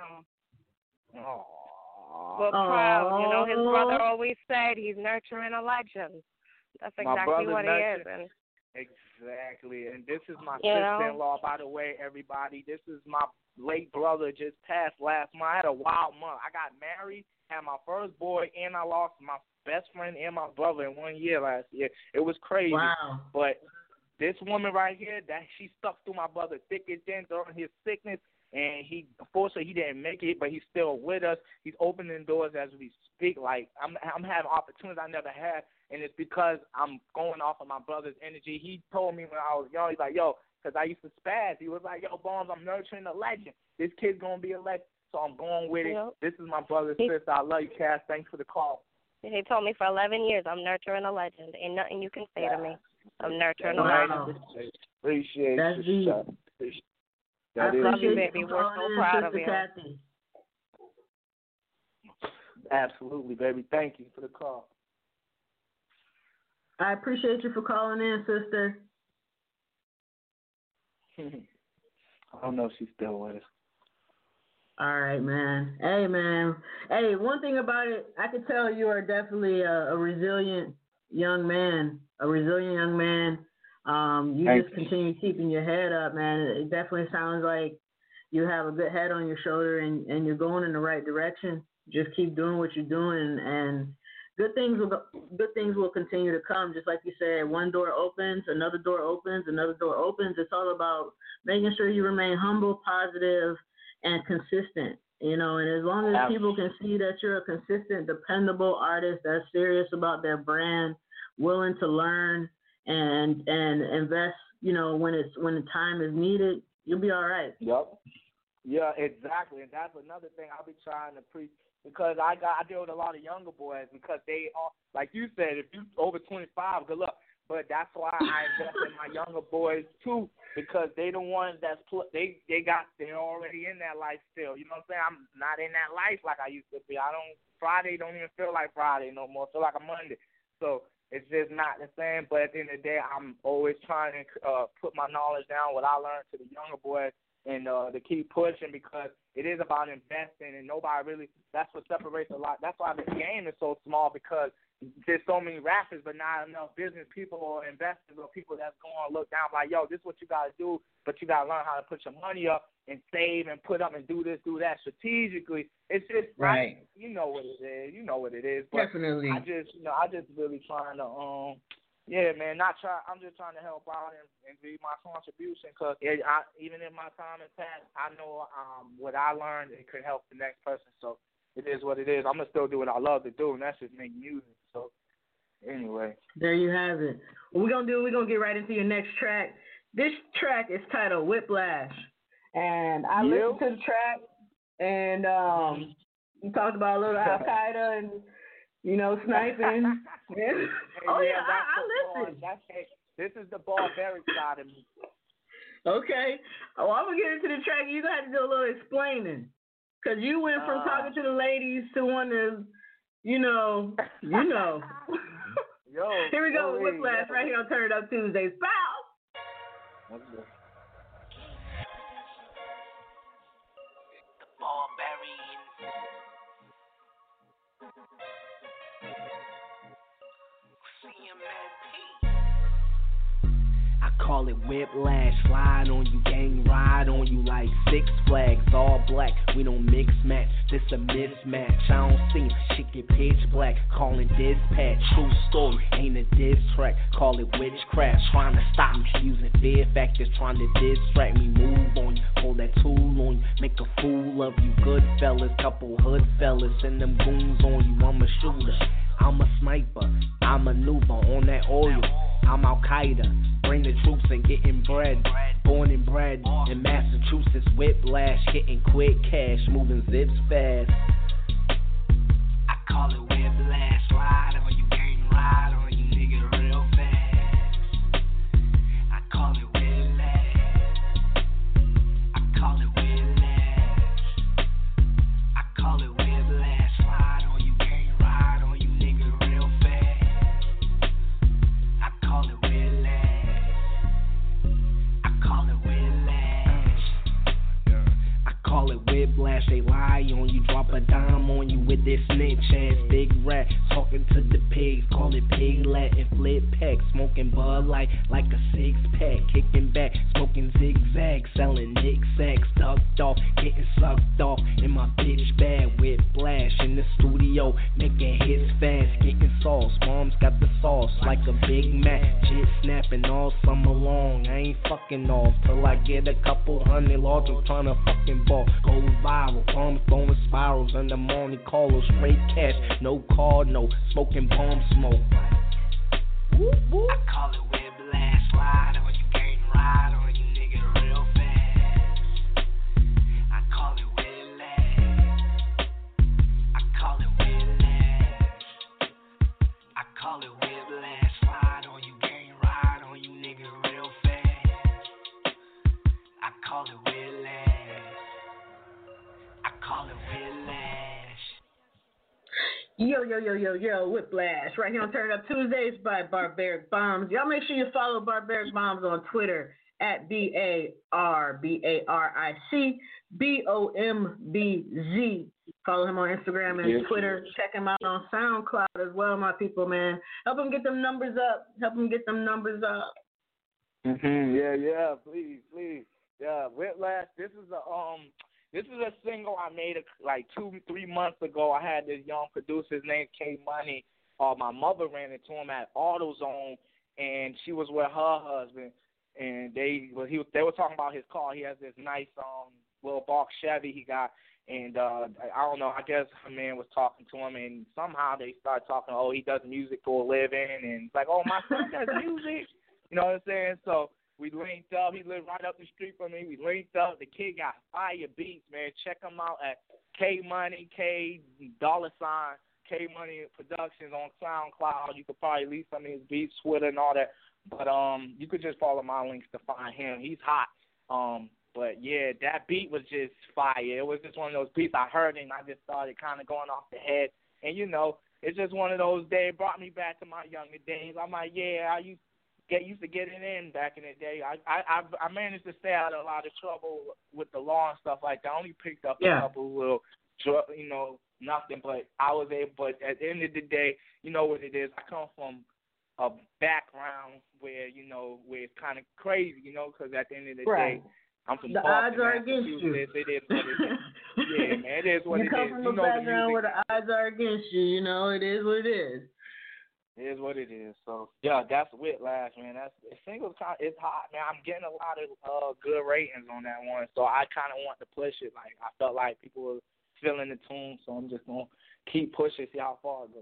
Aww. We're proud. You know, his brother always said he's nurturing a legend. That's exactly what he is. And exactly. And this is my you sister-in-law, by the way, everybody. This is my late brother, just passed last month. I had a wild month. I got married, had my first boy, and I lost my best friend and my brother in one year last year. It was crazy. Wow. But this woman right here, that she stuck through my brother thick and thin during his sickness, and he, unfortunately, he didn't make it, but he's still with us. He's opening doors as we speak. Like, I'm I'm having opportunities I never had, and it's because I'm going off of my brother's energy. He told me when I was young, he's like, yo, because I used to spaz. He was like, yo, Bones, I'm nurturing a legend. This kid's going to be a legend, so I'm going with it. Yep. This is my brother's he, sister. I love you, Cass. Thanks for the call. He told me for eleven years, I'm nurturing a legend. Ain't nothing you can say yeah. to me. I'm nurturing wow. a legend. Appreciate That's you. Appreciate I love you, baby. We're so proud of you. Kathy. Absolutely, baby. Thank you for the call. I appreciate you for calling in, sister. I don't know if she's still with us. All right, man. Hey, man. Hey, one thing about it, I can tell you are definitely a, a resilient young man, a resilient young man. Um, you Thank just you. continue keeping your head up, man. It definitely sounds like you have a good head on your shoulder, and, and you're going in the right direction. Just keep doing what you're doing, and good things will go, good things will continue to come. Just like you said, one door opens, another door opens, another door opens. It's all about making sure you remain humble, positive, and consistent. You know, and as long as people can see that you're a consistent, dependable artist that's serious about their brand, willing to learn and and invest, you know, when it's when the time is needed, you'll be all right. Yep. Yeah, exactly. And that's another thing I'll be trying to preach, because I got I deal with a lot of younger boys, because they are, like you said, if you over twenty-five, good luck. but that's why I invest in my younger boys too, because they the ones that's pl- they they got they're already in that life still. You know what I'm saying? I'm not in that life like I used to be. I don't Friday don't even feel like Friday no more. I feel like a Monday. So it's just not the same. But at the end of the day, I'm always trying to uh, put my knowledge down, what I learned to the younger boys, and uh, to keep pushing, because it is about investing, and nobody really, that's what separates a lot. That's why the game is so small, because there's so many rappers, but not enough business people or investors or people that's going to look down like, yo, this is what you got to do, but you got to learn how to put your money up and save and put up and do this, do that strategically. It's just, right. I, you know what it is. You know what it is. But definitely. I just, you know, I just really trying to, um, yeah, man, not try. I'm just trying to help out and, and be my contribution, because even in my time in past, I know um, what I learned, it could help the next person. So it is what it is. I'm gonna still do what I love to do, and that's just make music. So anyway, there you have it. What we're gonna do? We're gonna get right into your next track. This track is titled Whiplash, and I yep. listened to the track, and um, you talked about a little Al Qaeda and, you know, sniping. Hey, oh yeah, yeah, I, I listen. That's, hey, this is the barbaric side of me. Okay. Oh, I'm gonna get into the track. You're gonna have to do a little explaining, cause you went from uh, talking to the ladies to one to, you know, you know. Yo. Here we go with Whiplash yo. right here on Turn It Up Tuesdays. Bow. Okay. The barbarian. I call it whiplash, slide on you, gang ride on you like Six Flags, all black, we don't mix match, this a mismatch, I don't see shit get pitch black, calling dispatch, true story, ain't a diss track, call it witchcraft, trying to stop me, using fear factors, trying to distract me, move on you, pull that tool on you, make a fool of you, good fellas, couple hood fellas, send them goons on you, I'm a shooter. I'm a sniper, I maneuver on that oil. I'm Al Qaeda, bring the troops and getting bread. Born and bred in Massachusetts, whiplash, hitting quick cash, moving zips fast. I call it whiplash, slide on you, gang ride on you, nigga, real fast. I call it whiplash. I call it whiplash. I call it whiplash, slide on you, gang ride on you. Call it whiplash, they lie on you, drop a dime on you with this snitch ass big rat, talking to the pigs, call it piglet and flip pack, smoking Bud Light like a six pack, kicking back, smoking zigzag, selling Nick sacks, ducked off, getting sucked off in my bitch bag, whiplash in the studio, making hits fast, getting sauce, mom's got the sauce like a Big Mac, jit snapping all summer long, I ain't fucking off till I get a couple hundred large, I'm trying to fucking ball. Go viral, bombs throwing spirals in the morning, call us straight cash, no card, no smoking bomb smoke. Whoop, whoop. I call it whiplash, slide on you, gang ride on you, nigga, real fast. I call it whiplash. I call it whiplash. I call it whiplash, slide on you, gang ride on you, nigga, real fast. I call it whiplash. Call it whiplash. Yo, yo, yo, yo, yo, whiplash. Right here on Turn It Up Tuesdays by Barbaric Bombs. Y'all make sure you follow Barbaric Bombs on Twitter at B A R B A R I C B O M B Z. Follow him on Instagram and yes, Twitter. Yes. Check him out on SoundCloud as well, my people, man. Help him get them numbers up. Help him get them numbers up. Mm-hmm. Yeah, yeah, please, please. Yeah, whiplash. This is a um. This is a single I made a, like two, three months ago. I had this young producer, his name K Money. Uh, my mother ran into him at AutoZone, and she was with her husband. And they well, he they were talking about his car. He has this nice um little box Chevy he got. And uh, I don't know, I guess her man was talking to him, and somehow they started talking, oh, he does music for a living. And it's like, oh, my son does music. You know what I'm saying? So we linked up. He lived right up the street from me. We linked up. The kid got fire beats, man. Check him out at K Money, K dollar sign, K Money Productions on SoundCloud. You could probably leave some of his beats, Twitter, and all that. But um, you could just follow my links to find him. He's hot. Um, but yeah, that beat was just fire. It was just one of those beats I heard and I just started kind of going off the head. And you know, it's just one of those days. It brought me back to my younger days. I'm like, yeah, I used get used to getting in back in the day. I I I managed to stay out of a lot of trouble with the law and stuff like that. I only picked up yeah. a couple little, you know, nothing. But I was able. But at the end of the day, you know what it is. I come from a background where you know where it's kind of crazy, you know, because at the end of the right. day, I'm from the Boston, odds are against you. It is what it is. Yeah, man, it is what you it is. You come from you a know background where the odds are against you. You know, it is what it is. It is what it is. So yeah, that's Whiplash, man. That's singles. It's hot, man. I'm getting a lot of uh, good ratings on that one, so I kind of want to push it. Like I felt like people were feeling the tune, so I'm just gonna keep pushing, see how far it goes.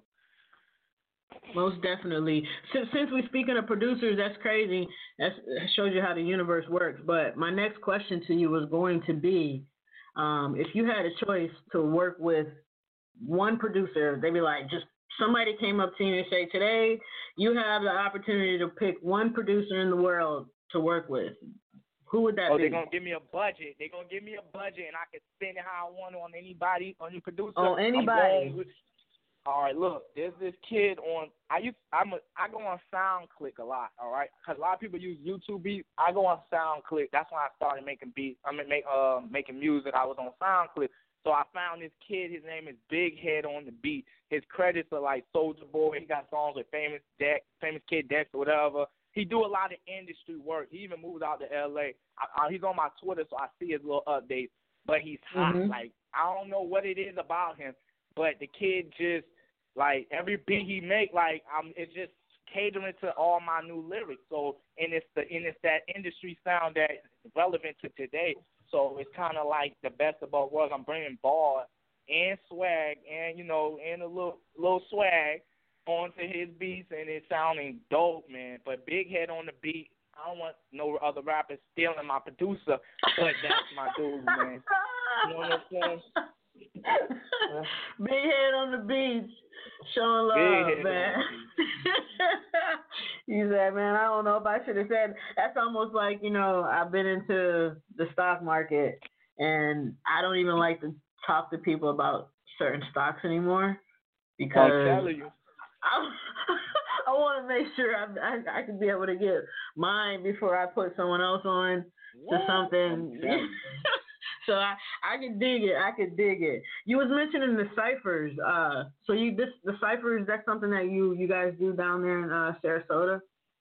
Most definitely. Since, since we're speaking of producers, that's crazy. That shows you how the universe works. But my next question to you was going to be, um, if you had a choice to work with one producer, they'd be like, just somebody came up to you and say, today you have the opportunity to pick one producer in the world to work with. Who would that oh, be? Oh, they're going to give me a budget. They're going to give me a budget, and I can spend it how I want on anybody, on any producer. On anybody. With, all right, look, there's this kid on, I used, I'm a, I go on SoundClick a lot, all right? Because a lot of people use YouTube beats. I go on SoundClick. That's when I started making beats. I mean, make, uh, making music. I was on SoundClick. So I found this kid. His name is Big Head on the Beat. His credits are like Soulja Boy. He got songs with Famous Dex, Famous Kid Dex or whatever. He do a lot of industry work. He even moved out to L A. I, I, he's on my Twitter, so I see his little updates. But he's hot. Mm-hmm. Like, I don't know what it is about him, but the kid just, like, every beat he make, like, um, it's just catering to all my new lyrics. So, and it's the and it's that industry sound that's relevant to today. So it's kind of like the best of both worlds. I'm bringing bars and swag, and you know, and a little little swag onto his beats, and it's sounding dope, man. But Big Head on the beat. I don't want no other rappers stealing my producer, but that's my dude, man. You know what I'm saying? Big Head on the beach, showing love, man. You said, man, I don't know if I should have said. That's almost like, you know, I've been into the stock market, and I don't even like to talk to people about certain stocks anymore because I'm telling you. I, I want to make sure I, I I can be able to get mine before I put someone else on to something. So I, I can dig it. I can dig it. You was mentioning the ciphers. Uh, so you this the ciphers. That's something that you, you guys do down there in uh, Sarasota.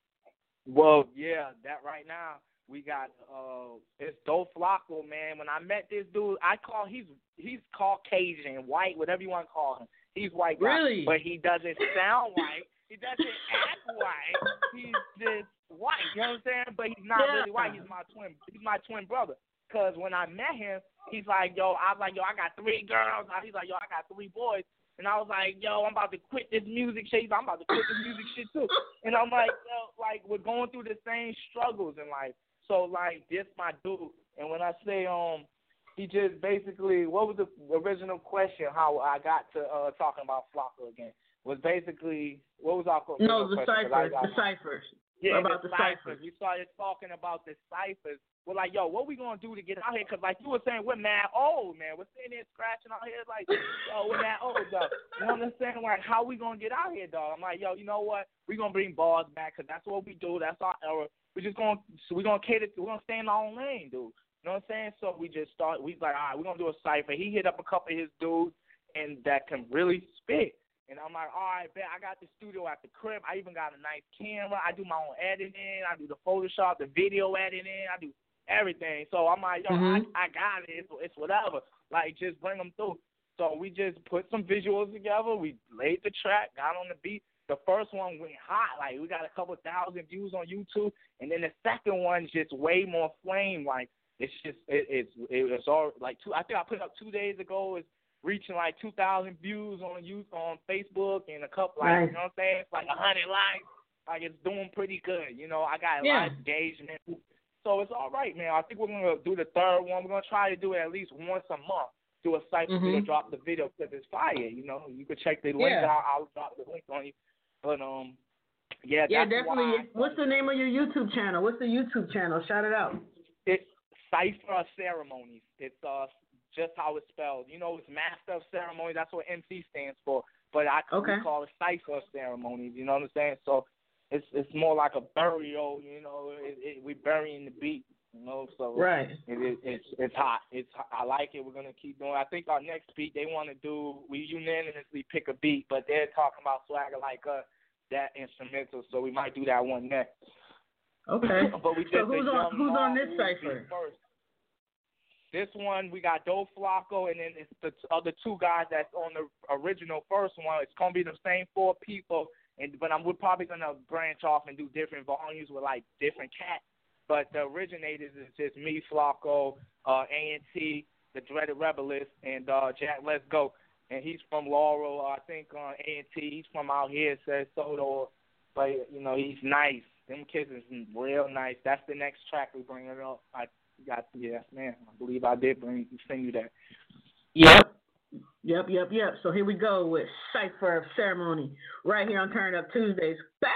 Well, yeah, that right now we got uh, it's Doe Flacco, man. When I met this dude, I call he's he's Caucasian, white, whatever you want to call him. He's white guy, really, but he doesn't sound white. He doesn't act white. He's just white. You know what I'm saying? But he's not yeah. really white. He's my twin. He's my twin brother. Because when I met him, he's like, yo, I was like, yo, I got three girls. He's like, yo, I got three boys. And I was like, yo, I'm about to quit this music shit. He's like, I'm about to quit this music shit too. And I'm like, yo, like, we're going through the same struggles in life. So, like, this my dude. And when I say, um, he just basically, what was the original question, how I got to uh, talking about Flocka again? Was basically, what was our question? No, the ciphers, the ciphers. Yeah, about the, the ciphers. ciphers. We started talking about the ciphers. We're like, yo, what we going to do to get out here? Because, like you were saying, we're mad old, man. We're sitting there scratching out here like, yo, we're mad old, dog. You know what I'm saying? Like, how we going to get out here, dog? I'm like, yo, you know what? We're going to bring bars back because that's what we do. That's our era. We're just going to, so we're going to cater to, we're going to stay in our own lane, dude. You know what I'm saying? So we just start, we like, all right, we're going to do a cipher. He hit up a couple of his dudes and that can really spit. And I'm like, all right, bet I got the studio at the crib. I even got a nice camera. I do my own editing. I do the Photoshop, the video editing. I do everything. So I'm like, yo, mm-hmm. I, I got it. It's, it's whatever. Like, just bring them through. So we just put some visuals together. We laid the track, got on the beat. The first one went hot. Like, we got a couple thousand views on YouTube. And then the second one's just way more flame. Like, it's just, it, it's it's all, like, two, I think I put it up two days ago. It's reaching like two thousand views on you on Facebook and a couple, like, nice. You know what I'm saying? It's like one hundred likes. Like, it's doing pretty good. You know, I got a yeah. lot of engagement. So it's all right, man. I think we're going to do the third one. We're going to try to do it at least once a month. do a cipher mm-hmm. to drop the video because it's fire. You know, you can check the link yeah. out. I'll drop the link on you. But um, yeah, yeah, that's definitely. why. What's the name of your YouTube channel? What's the YouTube channel? Shout it out. It's Cipher of Ceremonies. It's uh just how it's spelled. You know, it's Master of Ceremonies. That's what M C stands for. But I okay. call it Cipher of Ceremonies. You know what I'm saying? So it's it's more like a burial. You know, it, it, we burying the beat. You know, so right. It, it, it's it's hot. It's I like it. We're gonna keep doing. I think our next beat they want to do. We unanimously pick a beat, but they're talking about Swagger Like Us, that instrumental. So we might do that one next. Okay. But we did so who's on who's on this cipher? First. This one we got Doe Flacco, and then it's the other two guys that's on the original first one. It's gonna be the same four people, and but I'm we're probably gonna branch off and do different volumes with like different cats. But the originators is just me, Flacco, uh, A N T, the Dreaded Rebelist, and uh, Jack Let's Go. And he's from Laurel, uh, I think uh, A N T. He's from out here, says Soto. But, you know, he's nice. Them kids is real nice. That's the next track we bring it up. I got, yes, man. I believe I did bring send you that. Yep. Yep, yep, yep. So here we go with Cipher of Ceremony right here on Turn Up Tuesdays. Bow!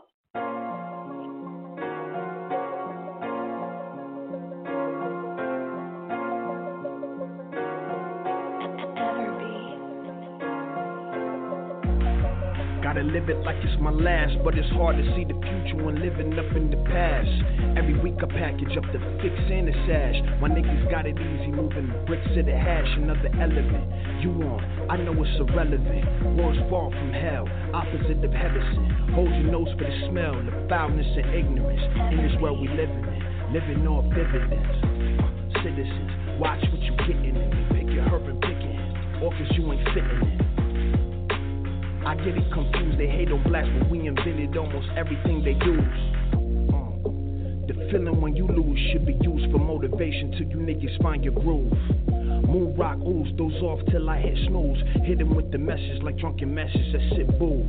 Gotta live it like it's my last, but it's hard to see the future when living up in the past. Every week I package up the fix and the sash. My niggas got it easy, moving the bricks to the hash. Another element, you on, I know it's irrelevant. War's far from hell, opposite of Hedison. Hold your nose for the smell, the foulness and ignorance. In this world we living in, living off dividends. Citizens, watch what you getting in. They pick your herb and picking, or cause you ain't fitting in. I get it confused, they hate on blacks, but we invented almost everything they use. Uh, the feeling when you lose should be used for motivation till you niggas find your groove. Moon rock ooze, doze off till I hit snooze. Hit him with the message like drunken message that sit boo.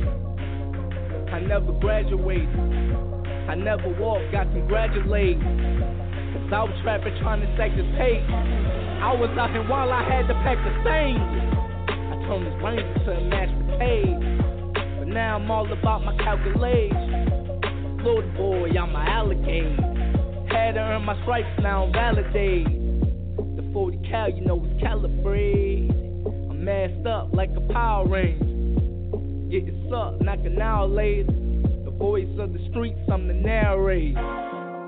I never graduated, I never walked, got congratulated. Cause I was trapping trying to stack this pay. I was out here while I had to pack the same. From this brain to a mashed potato. But now I'm all about my calculation. Florida boy, I'm a alligator. Had to earn my stripes, now I'm validated. The forty cal, you know it's calibrated. I'm masked up like a Power Ranger. Getting sucked, knock an hour later. The voice of the streets, I'm the narrator.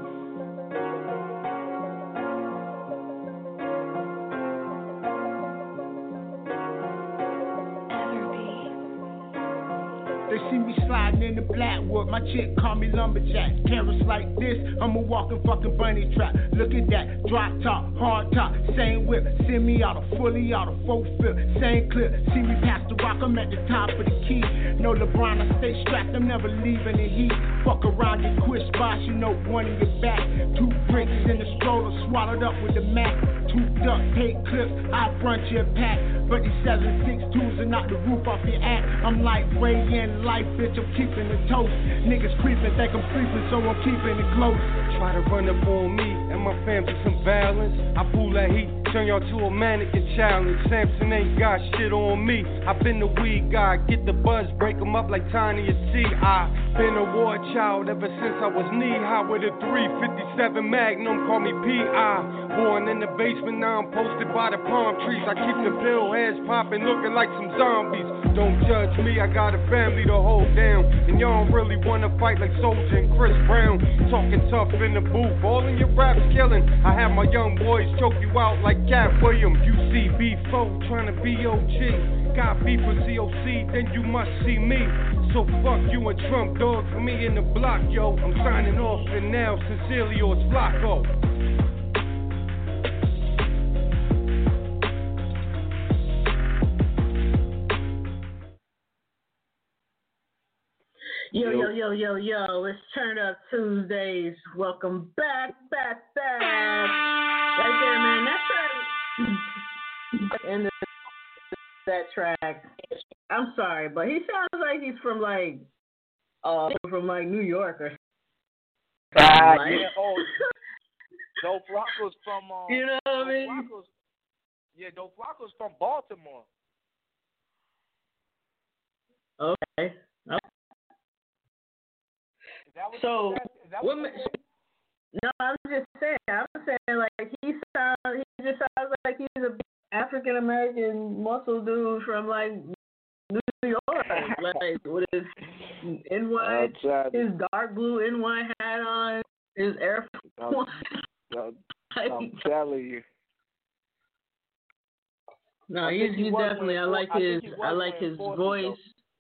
They see me sliding in the Blackwood, my chick call me lumberjack. Carrots like this, I'm a walking fucking bunny trap. Look at that, drop top, hard top, same whip. Send me out a fully out of full flip, same clip. See me past the rock, I'm at the top of the key. No LeBron, I stay strapped, I'm never leaving the heat. Fuck around, get quick spots, you know one in your back. Two bricks in the stroller, swallowed up with the Mac. Two duct tape clips, I front your pack. But these seven six twos and knock the roof off your act. I'm like way in life, bitch, I'm keeping it toast. Niggas creeping, think I'm sleeping, so I'm keeping it close. Try to run up on me and my family some balance. I pull that heat, turn y'all to a mannequin challenge. Samson ain't got shit on me. I been the weed guy, get the buzz, break 'em up like Tiny and T. I been a war child ever since I was knee high with a three fifty-seven Magnum, call me P I. Born in the basement, now I'm posted by the palm trees. I keep the pill heads popping, looking like some zombies. Don't judge me, I got a family to hold down. And y'all don't really wanna fight like Soulja and Chris Brown. Talking tough in the booth, all in your raps killing. I have my young boys choke you out like Cat Williams. You see B four trying to be O G. Got beef with C O C, then you must see me. So fuck you and Trump, dog, for me in the block, yo. I'm signing off and now, sincerely yours, Flacco. Yo, yo, yo, yo, yo, it's Turn Up Tuesdays. Welcome back, back, back. Right there, man. That track. And that track. I'm sorry, but he sounds like he's from like, uh, from like New York or Ah, like, yeah, oh, Joe Flacco's from, um, you know what I mean? Flacco's, Yeah, Joe Flacco's from Baltimore. Okay. okay. Is that what so, you said? Is that what? what you said? No, I'm just saying. I'm saying like he sounds. He just sounds like he's a big African American muscle dude from like New York, like with his N Y, his dark blue N Y hat on, his Air Force. I'm, I'm telling you. No, he's he he's definitely. I like his. I, I like his voice.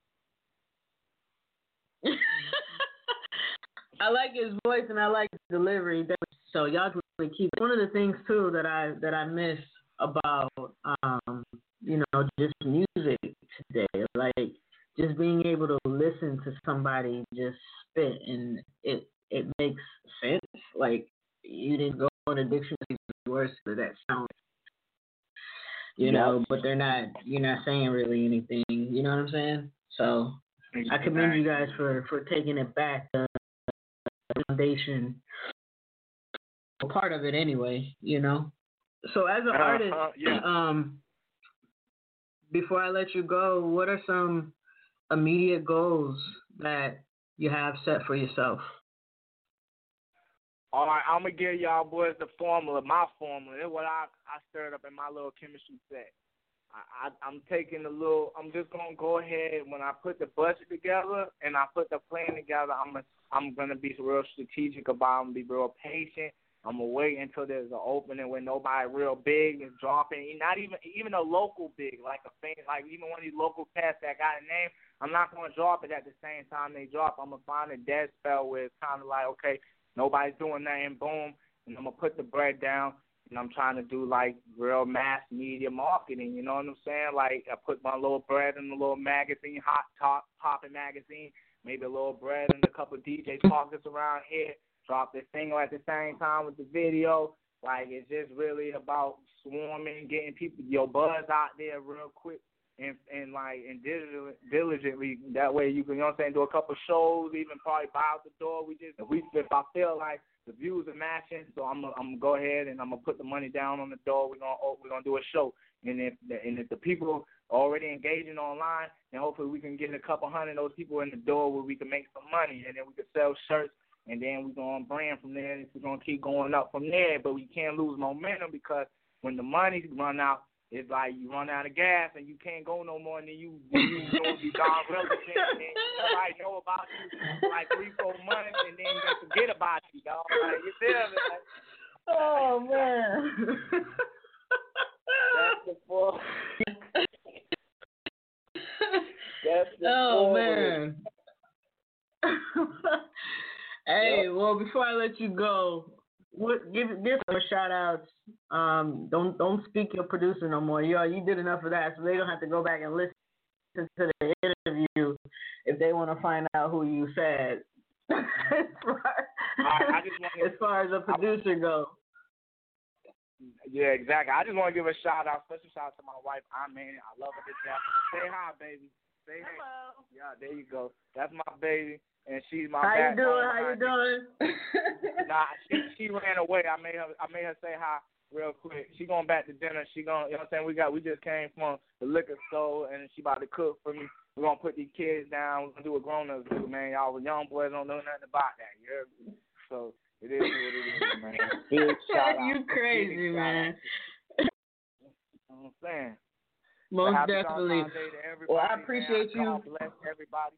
I like his voice and I like his delivery. So y'all can really keep. One of the things too that I that I miss about um you know just music today, like just being able to listen to somebody just spit and it it makes sense. Like you didn't go on a dictionary words for that sound. You know, yep. But they're not. You're not saying really anything. You know what I'm saying? So I commend you guys for, for taking it back to the foundation, part of it anyway. You know. So as an uh, artist, uh, yeah. um, before I let you go, what are some immediate goals that you have set for yourself? All right, I'm going to give y'all boys the formula, my formula. It's what I, I stirred up in my little chemistry set. I, I, I'm taking a little, I'm just going to go ahead, when I put the budget together and I put the plan together, I'm a, I'm going to be real strategic about it. I'm going to be real patient. I'm going to wait until there's an opening when nobody real big is dropping. Not even even a local big, like a thing, like even one of these local cats that got a name, I'm not going to drop it at the same time they drop. I'm going to find a dead spell where it's kind of like, okay, nobody's doing nothing, boom, and I'm going to put the bread down, and I'm trying to do, like, real mass media marketing, you know what I'm saying? Like, I put my little bread in a little magazine, Hot Top, Poppin' magazine, maybe a little bread in a couple of D J pockets around here, drop this single at the same time with the video. Like, it's just really about swarming, getting people, your buzz out there real quick. And, and like and diligently, that way you can, you know what I'm saying, do a couple shows, even probably buy out the door. We just, if, we, if I feel like the views are matching, so I'm gonna I'm gonna go ahead and I'm gonna put the money down on the door. We're gonna we're gonna do a show, and if the, and if the people are already engaging online, then hopefully we can get a couple hundred of those people in the door where we can make some money, and then we can sell shirts, and then we're gonna brand from there. And we're gonna keep going up from there, but we can't lose momentum because when the money run out, it's like you run out of gas and you can't go no more, and then you you know you gone relevant, and then nobody know about you for like three, four months, and then they forget about you, dog. Like, you feel me? Like, oh man. That's the full. That's the oh man. Hey, yep. Well, before I let you go, what, give give some shout outs. Um, don't don't speak your producer no more. You you did enough of that, so they don't have to go back and listen to the interview if they want to find out who you said. as, far, I, I just wanna, as far as a producer goes. Yeah, exactly. I just want to give a shout out, special shout out to my wife. I mean, I love her to death. Say hi, baby. Say hey. Hello. Yeah, there you go. That's my baby. And she's my How back you doing? home. How you doing? Nah, she she ran away. I made her I made her say hi real quick. She going back to dinner. She going, you know what I'm saying? We got we just came from the liquor store and she about to cook for me. We're gonna put these kids down. We're gonna do what grown ups do, man. Y'all young boys don't know nothing about that. You heard me? So it is what it is, man. Big shout out. You crazy, Big man. You know what I'm saying? Most so definitely. Well, I appreciate man. you. God bless everybody.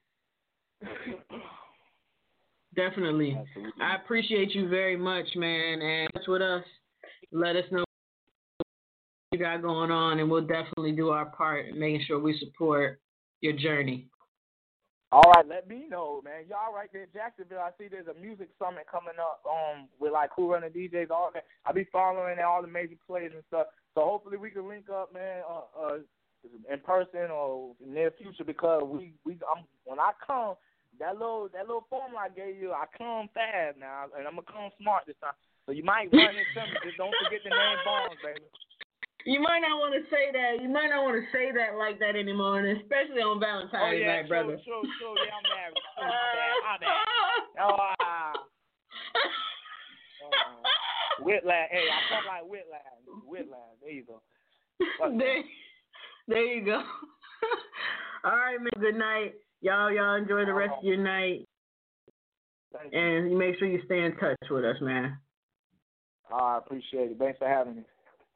Definitely. Absolutely. I appreciate you very much, man. And touch with us. Let us know what you got going on, and we'll definitely do our part in making sure we support your journey. All right, let me know, man. Y'all right there in Jacksonville. I see there's a music summit coming up um, with, like, Cool Runner D Js, all that. I'll be following all the major plays and stuff. So hopefully we can link up, man, uh, uh, in person or in the near future because we, we I'm, when I come, That little that little formula I gave you, I come fast now, and I'm going to come smart this time. So you might run into me. Just don't forget the name Barnes, baby. You might not want to say that. You might not want to say that like that anymore, and especially on Valentine's oh, yeah, Night, true, brother. True, true, true. Yeah, I'm married. True, my bad. My bad. Oh, uh, uh, Whitland. Hey, I come like Whitland. Whitland. There you go. there, there you go. All right, man. Good night. Y'all, y'all enjoy the rest of your night. Thank you. And you make sure you stay in touch with us, man. I appreciate it. Thanks for having me.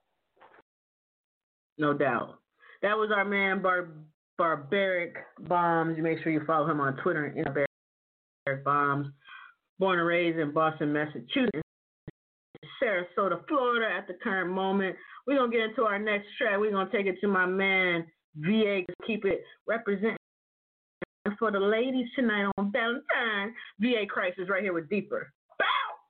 No doubt. That was our man, Bar- Barbaric Bombs. You make sure you follow him on Twitter and Barbaric Bombs. Born and raised in Boston, Massachusetts, Sarasota, Florida at the current moment. We're going to get into our next track. We're going to take it to my man, V A. Keep it representing for the ladies tonight on Valentine. V A Crisis right here with Deeper. Bow!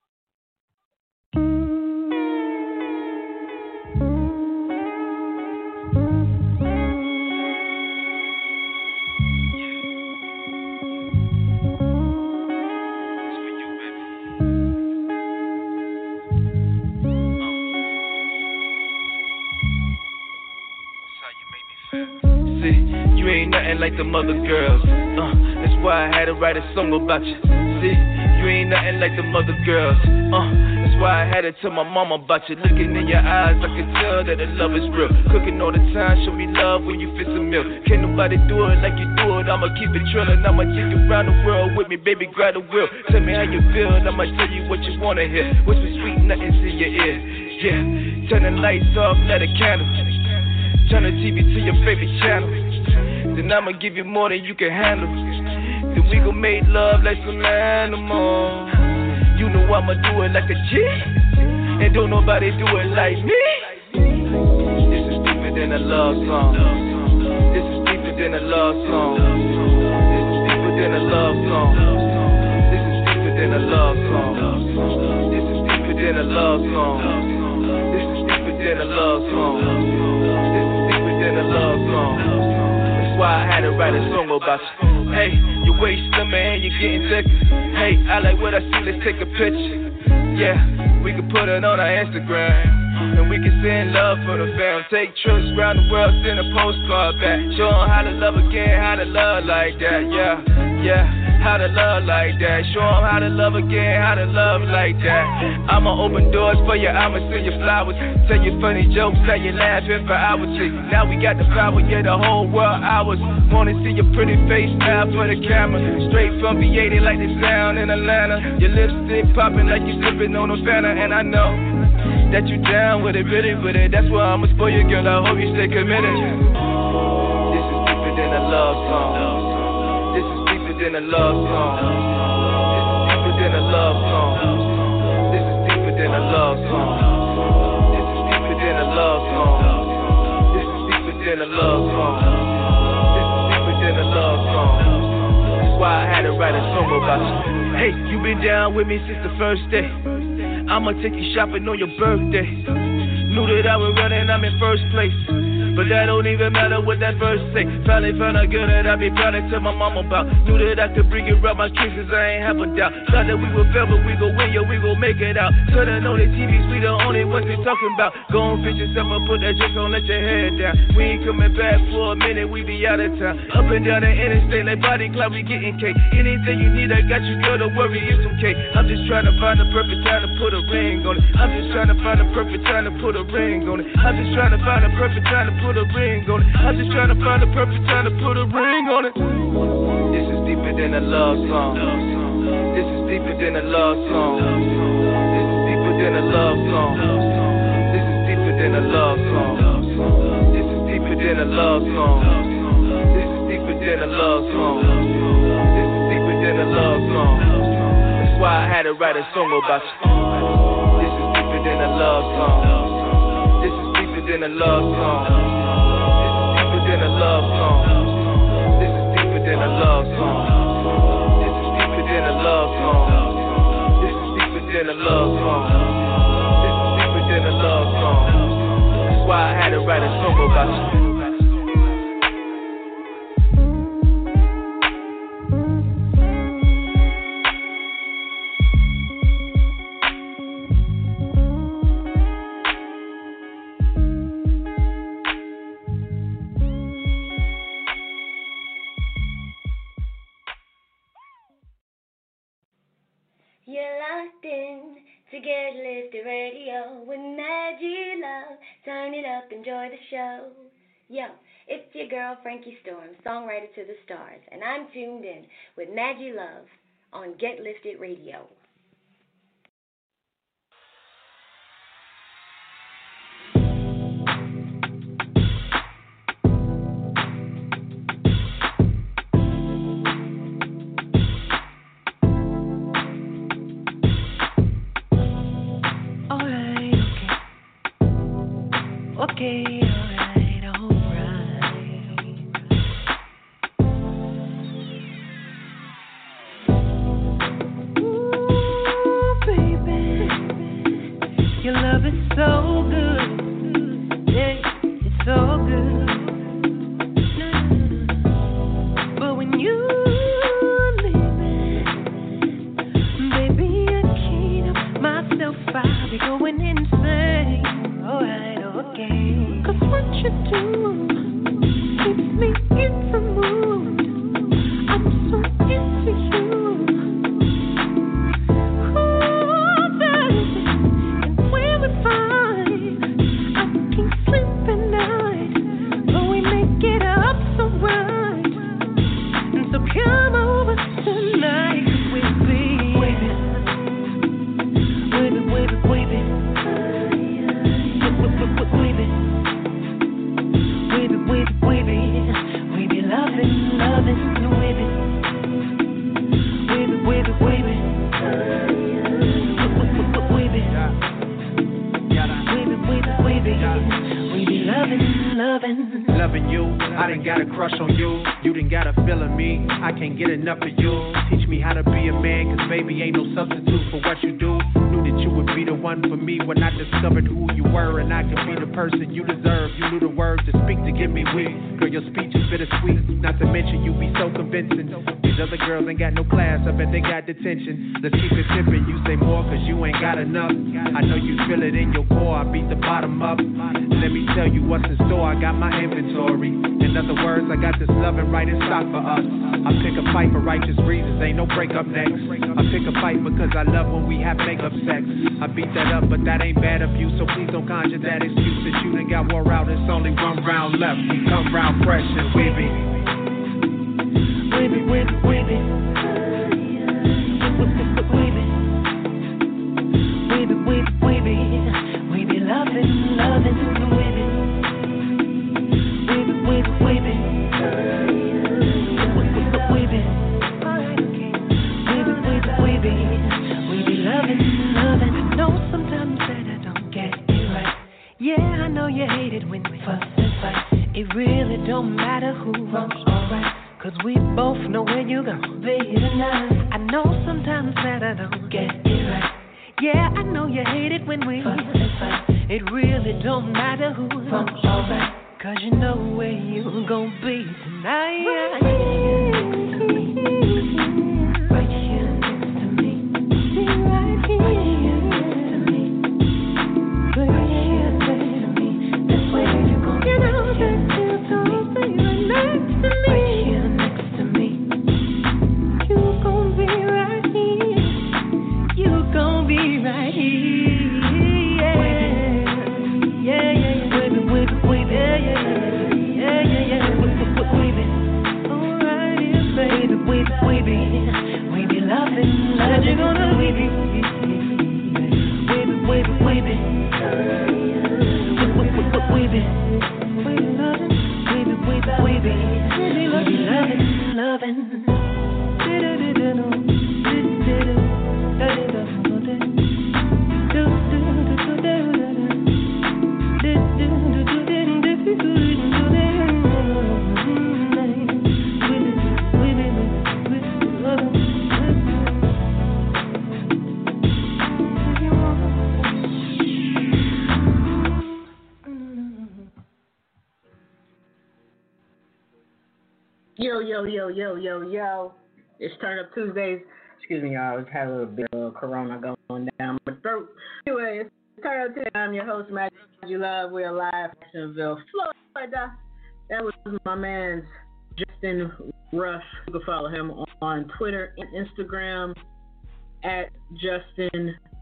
You ain't nothing like them other girls. Uh, that's why I had to write a song about you. See, you ain't nothing like them other girls. Uh, that's why I had to tell my mama about you. Looking in your eyes, I can tell that the love is real. Cooking all the time, show me love when you fit some milk. Can't nobody do it like you do it. I'ma keep it trillin'. I'ma take you around the world with me, baby. Grab the wheel. Tell me how you feel, and I'ma tell you what you wanna hear. Whisper sweet nothings in your ear. Yeah, turn the lights off, light a candle. Turn the T V to your favorite channel. Then I'ma give you more than you can handle. Then we gon' make love like some animals. You know I'ma do it like a G, and don't nobody do it like me. This is deeper than a love song. This is deeper than a love song. This is deeper than a love song. This is deeper than a love song. This is deeper than a love song. This is deeper than a love song. This is deeper than a love song. That's why I had to write a song about you. Hey, your waist slimmer and you're getting thicker. Hey, I like what I see, let's take a picture. Yeah, we can put it on our Instagram. And we can send love for the fam. Take trips around the world, send a postcard back. Show them how to love again, how to love like that. Yeah, yeah, how to love like that. Show them how to love again, how to love like that. I'ma open doors for you, I'ma send you flowers. Tell you funny jokes, tell you laughing for hours. Now we got the power, yeah, the whole world ours. Wanna see your pretty face now for the camera. Straight from V A, they like the sound in Atlanta. Your lipstick popping like you sipping on a Fanta. And I know that you down with it, really with it. That's why I'ma spoil you, girl. I hope you stay committed. This is deeper than a love song. This is deeper than a love song. This is deeper than a love song. This is deeper than a love song. This is deeper than a love song. This is deeper than a love song. This is deeper than a love song. That's why I had to write a song about you. Hey, you been down with me since the first day. I'ma take you shopping on your birthday. Knew that I was running, I'm in first place. But that don't even matter what that verse say. Finally found a girl that I be proud to tell my mama about. Knew that I could bring it around my kisses, I ain't have a doubt. Thought that we would fail, but we gon' win, yeah, we gon' make it out. Turning on the T Vs, we the only ones they talking about. Go on, fix yourself up, put that dress on, let your hair down. We ain't coming back for a minute, we be out of town. Up and down the interstate, like body cloud, we getting cake. Anything you need, I got you, girl, don't worry, it's okay. I'm just trying to find the perfect time to put a ring on it. I'm just trying to find the perfect time to put a ring on it. I'm just trying to find the perfect time to put a ring on it. I'm just trying to find the perfect time to put a ring on it. This is deeper than a love song. This is deeper than a love song. This is deeper than a love song. This is deeper than a love song. This is deeper than a love song. This is deeper than a love song. This is deeper than a love song. That's why I had to write a song about you. This is deeper than a love song. This is deeper than a love song. This is deeper than a love song. This is deeper than a love song. This is deeper than a love song. This is deeper than a love song. This is deeper than a love song. That's why I had to write a song about you. to Get Lifted Radio with Maggie Love. Turn it up, enjoy the show. Yo, it's your girl Frankie Storm, songwriter to the stars, and I'm tuned in with Maggie Love on Get Lifted Radio. Okay, alright, alright. Ooh, baby, your love is so good. Yeah, it's so good. But when you leave me, baby, I can't help myself. I'll be going insane. Alright. Cause what you do keeps me in the mood. I'm so into you. Oh, baby, and when we fight, I can't sleep at night. But we make it up so right. And so come over tonight. Cause we'll be waving, waving, waving, waving. Loving, loving, waving, waving, waving, waving, waving, waving, waving, we be loving, loving. Loving you, I done got a crush on you. You done got a feeling me, I can't get enough of you. Teach me how to be a man, cause baby ain't no substitute for what you do. Knew that you would be the one for me when I discovered who you were, and I could be the person you deserve. You knew the words to speak to get me weak. Girl, your speech is bittersweet, not to mention you be so convincing. These other girls ain't got no class, I bet they got detention. Let's keep it tipping, you say more cause you ain't got enough. I know you feel it in your core, I beat the bottom up. Let me tell you what's in store, I got my inventory. In other words, I got this loving right in stock for us. I pick a fight for righteous reasons, ain't no breakup next. I pick a fight because I love when we have makeup sex. I beat that up, but that ain't bad abuse, so please don't conjure that excuse that you done got wore out. It's only one round left, we come round fresh and wavy. Wavy, wavy, wavy. Wavy, wavy, wavy, wavy. We be loving, loving, wavy. Wavy, wavy, wavy. Wavy, wavy, wavy, wavy. We be loving, loving. I know sometimes that I don't get it right. Yeah, I know you hate it when we fuss and fight. It really don't matter who wrongs or right. Cause we both know where you gon' be tonight. I know sometimes that I don't get it right. Yeah, I know you hate it when we fuss and fight. It really don't matter who wrongs or right. Cause you know where you gon' be tonight. Right here next to me. Right here next to me. Right here next to me. Right here next to me. That's where you gon' be. You know that you don't be right next to me. Right here next to me. You gon' be right here. You gon' be right here. Yeah, yeah, yeah. Wave it, wave it, wave it. Yeah, yeah, yeah, yeah, yeah. Wave it, wave it. Alright, yeah, baby, wave it, wave it. We be loving, loving. You're gonna wave it. Wave it, wave it, wave it. Wave it, wave it. We be loving, wave it, wave it, wave it. We be loving, loving. Yo, yo, yo, yo, yo, yo. It's Turn Up Tuesdays. Excuse me, y'all. I was having a little bit of corona going down my throat. Anyway, it's Turn Up Tuesdays. I'm your host, Maggie Love. We're live in Jacksonville, Florida. That was my man, Justin Rush. You can follow him on Twitter and Instagram at Justin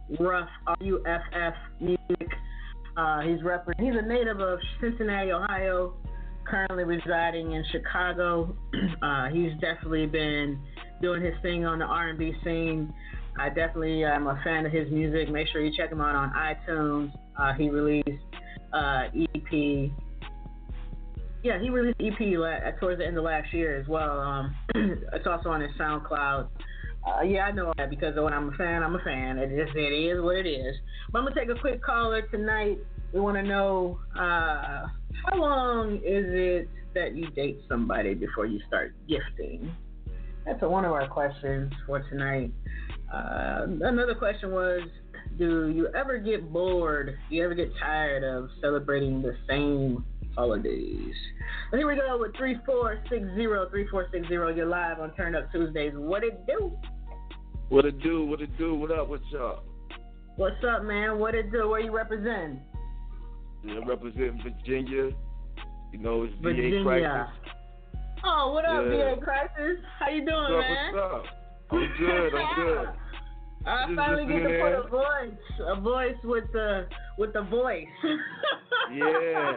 Ruff, R U F F Music. Uh, he's rep- He's a native of Cincinnati, Ohio, currently residing in Chicago. Uh, he's definitely been doing his thing on the R and B scene. I definitely am a fan of his music. Make sure you check him out on iTunes. Uh, he released uh, E P. Yeah, he released E P la- towards the end of last year as well. Um, it's also on his SoundCloud. Uh, yeah, I know that because when I'm a fan, I'm a fan. It just it is what it is. But I'm gonna take a quick caller tonight. We want to know uh, how long is it that you date somebody before you start gifting? That's one of our questions for tonight. Uh, another question was, do you ever get bored? Do you ever get tired of celebrating the same holidays? Well, here we go with three four six zero, three four six zero. You're live on Turn Up Tuesdays. What it do? What it do? What it do? What up? What's up? What's up, man? What it do? Where you represent? Yeah, representing Virginia. You know, it's Virginia. V A Crisis. Oh, what up, Yeah. V A Crisis? How you doing, What's up? man? What's up? I'm good. I'm good. I Just finally get to listening put in. a voice, a voice with the with the voice. Yeah.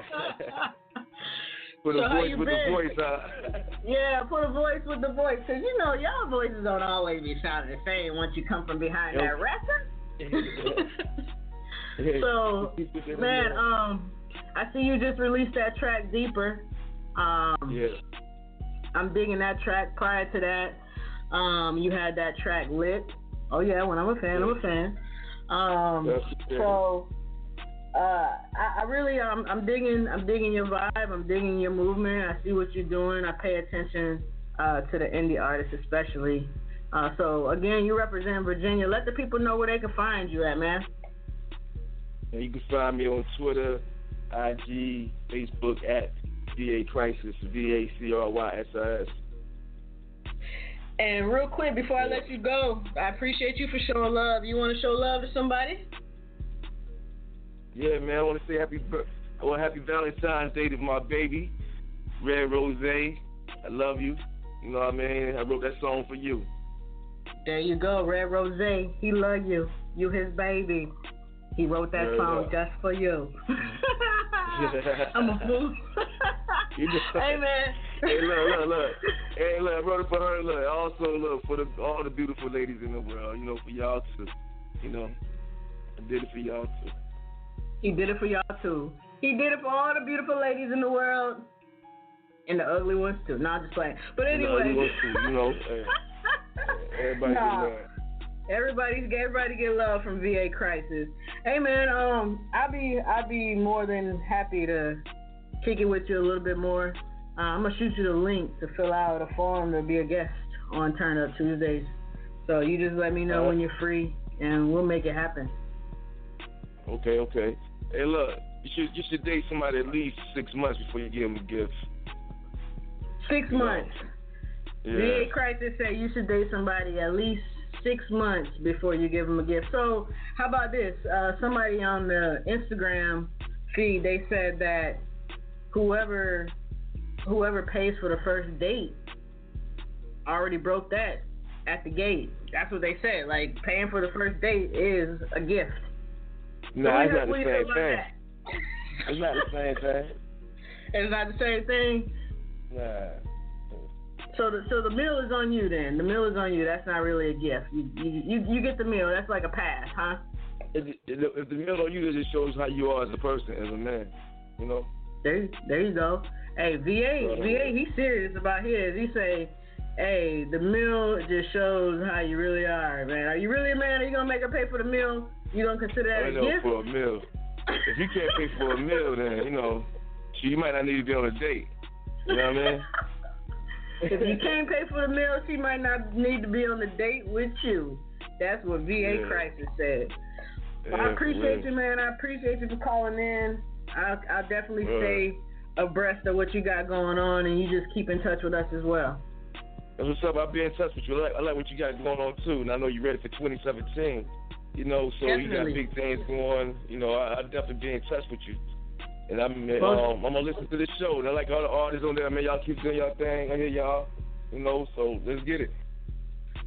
Put So a how voice you with been? a voice, huh? Yeah, put a voice with the voice, cause you know y'all voices don't always be sounding the same once you come from behind that record. So, man, um, I see you just released that track, Deeper. Um, yeah. I'm digging that track. Prior to that, um, you had that track, Lit. Oh yeah, when I'm a fan, I'm a fan. Um, so, uh, I, I really, um, I'm digging, I'm digging your vibe. I'm digging your movement. I see what you're doing. I pay attention uh, to the indie artists, especially. Uh, so again, you represent Virginia. Let the people know where they can find you at, man. And you can find me on Twitter, I G, Facebook at V A Crisis, V A C R Y S I S. And real quick, before I let you go, I appreciate you for showing love. You want to show love to somebody? Yeah, man, I want to say happy, I want happy Valentine's Day to my baby, Red Rose. I love you. You know what I mean? I wrote that song for you. There you go, Red Rose. He love you. You his baby. He wrote that Word song up. just for you. I'm a fool. You know, hey, man. Hey, look, look, look. Hey, look, I wrote it for her. Look, also, look, for the, all the beautiful ladies in the world, you know, for y'all too. You know, I did it for y'all too. He did it for y'all too. He did it for all the beautiful ladies in the world. And the ugly ones too. No, I'm just playing. But And the anyway. ugly ones too, you know. Hey, everybody Nah. get love. Everybody's everybody get love from V A Crisis. Hey man, um, I'll be I'll be more than happy to kick it with you a little bit more. Uh, I'm gonna shoot you the link to fill out a form to be a guest on Turn Up Tuesdays. So you just let me know Uh, when you're free, and we'll make it happen. Okay, okay. Hey, look, you should you should date somebody at least six months before you give them a gift. Six You know. months. Yeah. V A Crisis said you should date somebody at least six months before you give them a gift. So how about this? Uh, somebody on the Instagram feed, they said that whoever whoever pays for the first date already broke that at the gate. That's what they said. Like, paying for the first date is a gift. No, So it's what not do the you feel same about thing. that? It's not the same thing. It's not the same thing. Nah. So the so the meal is on you then. The meal is on you. That's not really a gift. You you you, you get the meal. That's like a pass, huh? If, if, if the meal on you, it just shows how you are as a person, as a man. You know. There there you go. Hey, V A V A, he's serious about his. He say, hey, the meal just shows how you really are, man. Are you really a man? Are you gonna make her pay for the meal? You gonna consider that I a know gift? for a meal. If you can't pay for a meal, then you know, she might not need to be on a date. You know what I mean? If you can't pay for the meal, she might not need to be on the date with you. That's what V A Yeah. Crisis said. Well, Yeah, I appreciate for you, man. I appreciate you for calling in. I'll, I'll definitely Right. stay abreast of what you got going on, and you just keep in touch with us as well. That's what's up. I'll be in touch with you. I like, I like what you got going on too, and I know you're ready for twenty seventeen. You know, so you got Definitely. big things going. You know, I, I'll definitely be in touch with you. And I'm, Well- um, I'm gonna listen to this show. And I like all the artists on there. Man, y'all keep doing y'all thing. I hear y'all. You know, so let's get it.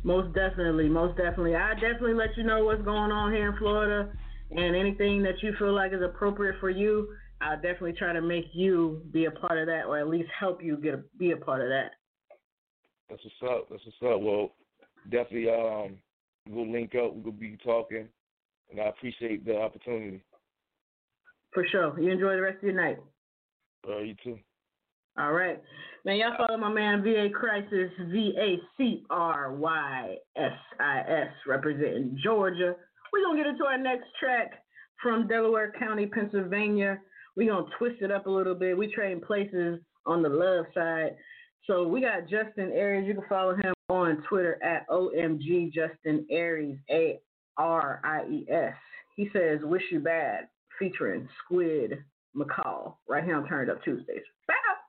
Most definitely, most definitely. I definitely let you know what's going on here in Florida, and anything that you feel like is appropriate for you, I'll definitely try to make you be a part of that, or at least help you get a, be a part of that. That's what's up. That's what's up. Well, definitely, um, we'll link up. We'll be talking, and I appreciate the opportunity. For sure. You enjoy the rest of your night. Uh, you too. All right. Man, y'all follow my man V A Crisis, V A C R Y S I S, representing Georgia. We're going to get into our next track from Delaware County, Pennsylvania. We're going to twist it up a little bit. We trade places on the love side. So we got Justin Aries. You can follow him on Twitter at O M G Justin Aries, A R I E S. He says, Wish You Bad, featuring Squid McCall, right here on Turned Up Tuesdays. Bow!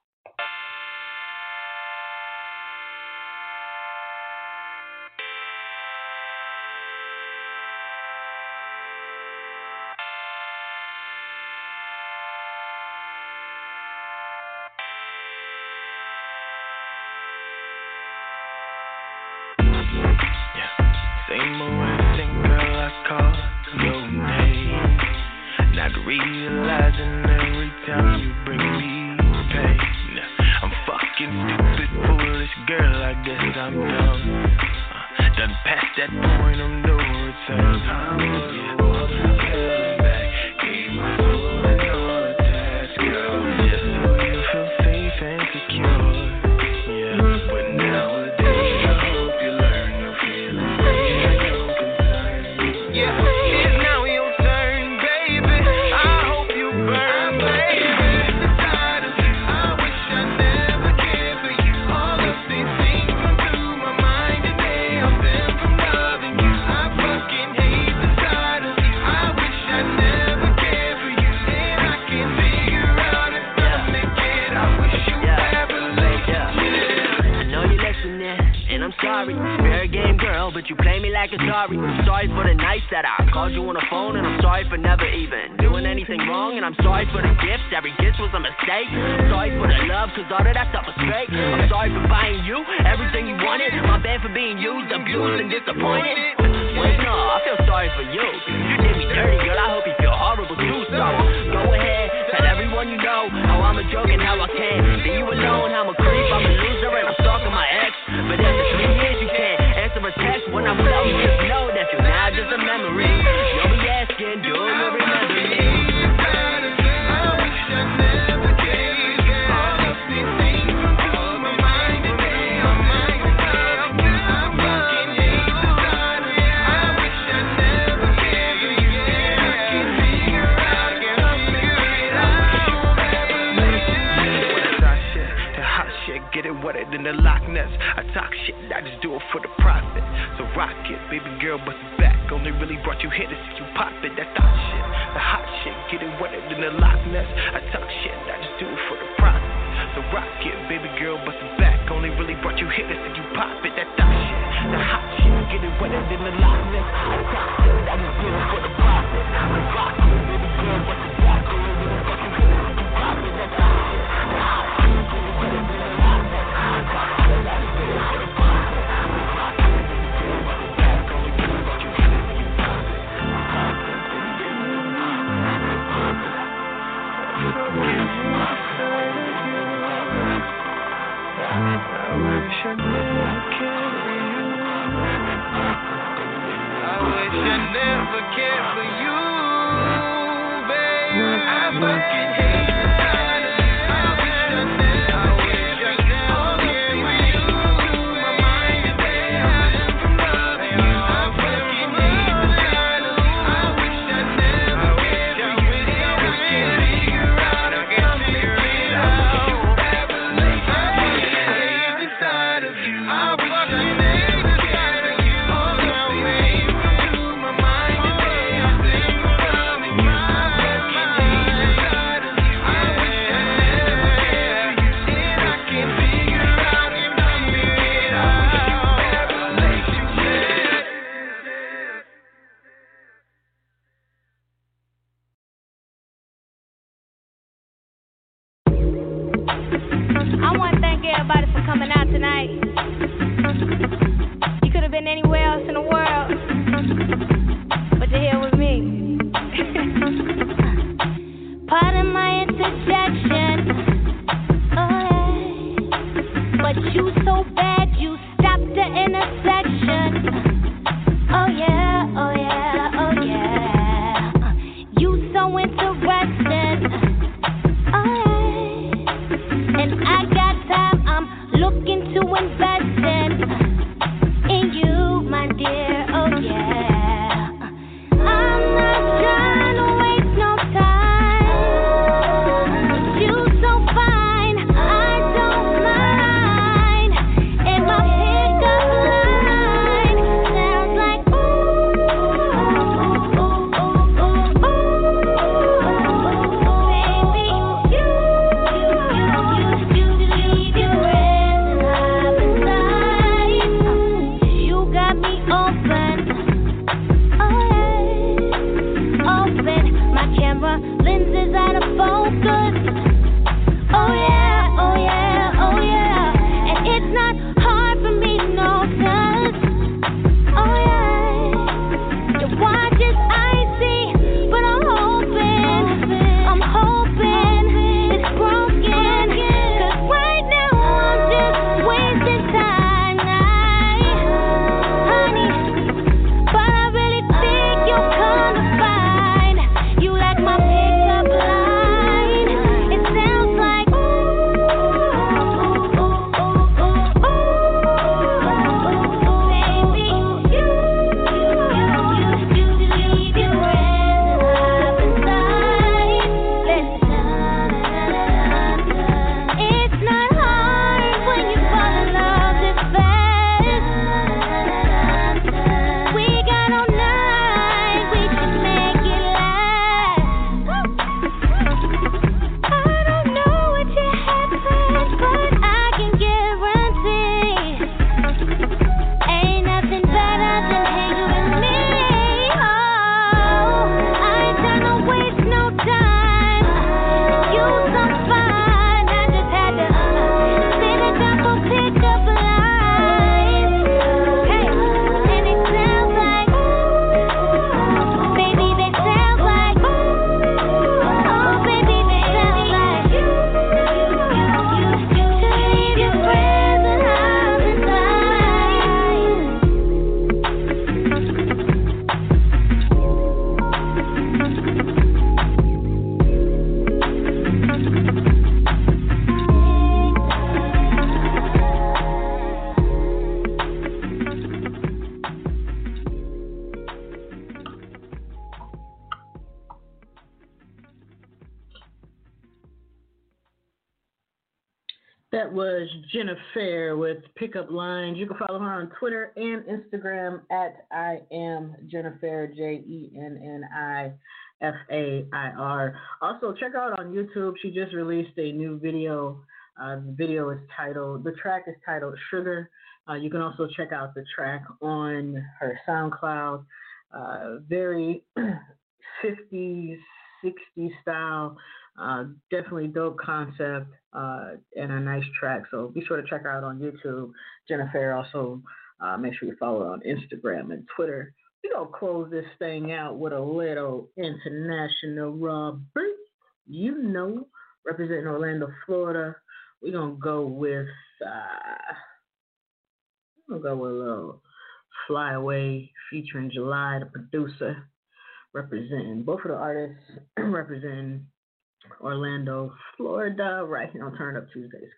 Same old thing, girl, I call your name. Not realizing every time you bring me pain. I'm fucking stupid, foolish, girl, I guess I'm dumb. Uh, done past that point of no return. I was walking back, gave my soul and all attached, girl, just so you feel safe and secure. Yeah, but nowadays I hope you learn to feel the same. Fair game, girl, but you play me like a sorry. Sorry for the nights that I called you on the phone, and I'm sorry for never even doing anything wrong. And I'm sorry for the gifts, every gift was a mistake. Sorry for the love, cause all of that stuff was fake. I'm sorry for buying you everything you wanted. My bad for being used, abused, and disappointed. Wait, no, I feel sorry for you. You did me dirty, girl, I hope you feel horrible too. So go ahead, tell everyone you know how I'm a joke and how I can leave you alone. I'm a creep, I'm a loser, and I'm stalking my ex. But after three years, you can't answer a text when I'm low. Just know that you're now just a memory. You'll be asking, do you remember me? Get it wetter than the Loch Ness. I talk shit, I just do it for the profit. So rock it, baby girl, bust it back. Only really brought you here to see you pop it. That hot shit, the hot shit. Get it wetter than the Loch Ness. I talk shit, I just do it for the profit. So rock it, baby girl, bust it back. Only really brought you here to see you pop it. That hot shit, the hot shit. Get it wetter than the Loch Ness. I talk shit, I just do it for the profit. So rock it, baby girl, bust it back. Only really brought you here to see you pop it. That hot shit, the hot shit. but you so bad you stopped the intersection. Oh yeah, oh yeah, oh yeah. You so interested. Oh yeah. And I got time, I'm looking to invest in, in you, my dear. Oh yeah. I'm not trying to waste no time. You so fine, I don't mind. And my pickup line sounds like ooh, ooh, ooh, ooh, ooh, ooh. Baby, you, you, you, you used to leave your friends and hop inside. You got me open. Oh yeah, open. My camera lenses out of focus. Oh yeah, oh yeah, oh yeah. And it's not hard for me to notice. Oh yeah, your watch is icy, but I'm hoping, I'm hoping it's broken. 'Cause right now I'm just wasting time, honey. But I really think you'll come to find you like my pickup line. It sounds like ooh, ooh, ooh, ooh, ooh, ooh. Baby, you, you, you used to leave your friends and hop inside. Listen, it's not hard when you fall in love this fast. We got all night, we can make it last. I don't know what you happened, but I can guarantee ain't nothing better than hanging with me. Oh, I ain't trying to waste no time. You so fine, I just had to sit a couple pickup lines. Hey, and it sounds like, baby, they sound like, oh, baby, they sound like you, you, you, you used to leave your friends and hop That was Jennifer with Pickup Lines. You can follow her on Twitter and Instagram at I am Jennifer, J E N N I F A I R. Also, check her out on YouTube. She just released a new video. Uh, the video is titled, the track is titled Sugar. Uh, you can also check out the track on her SoundCloud. Uh, very fifties, sixties style. Uh, definitely dope concept uh, and a nice track. So be sure to check her out on YouTube. Jennifer, also uh, make sure you follow her on Instagram and Twitter. We're going to close this thing out with a little international Robert. You know, representing Orlando, Florida. We're going to go with, uh, we're going to go with a little Fly Away featuring July, the producer, representing both of the artists, representing Orlando, Florida, right here on Turn Up Tuesdays.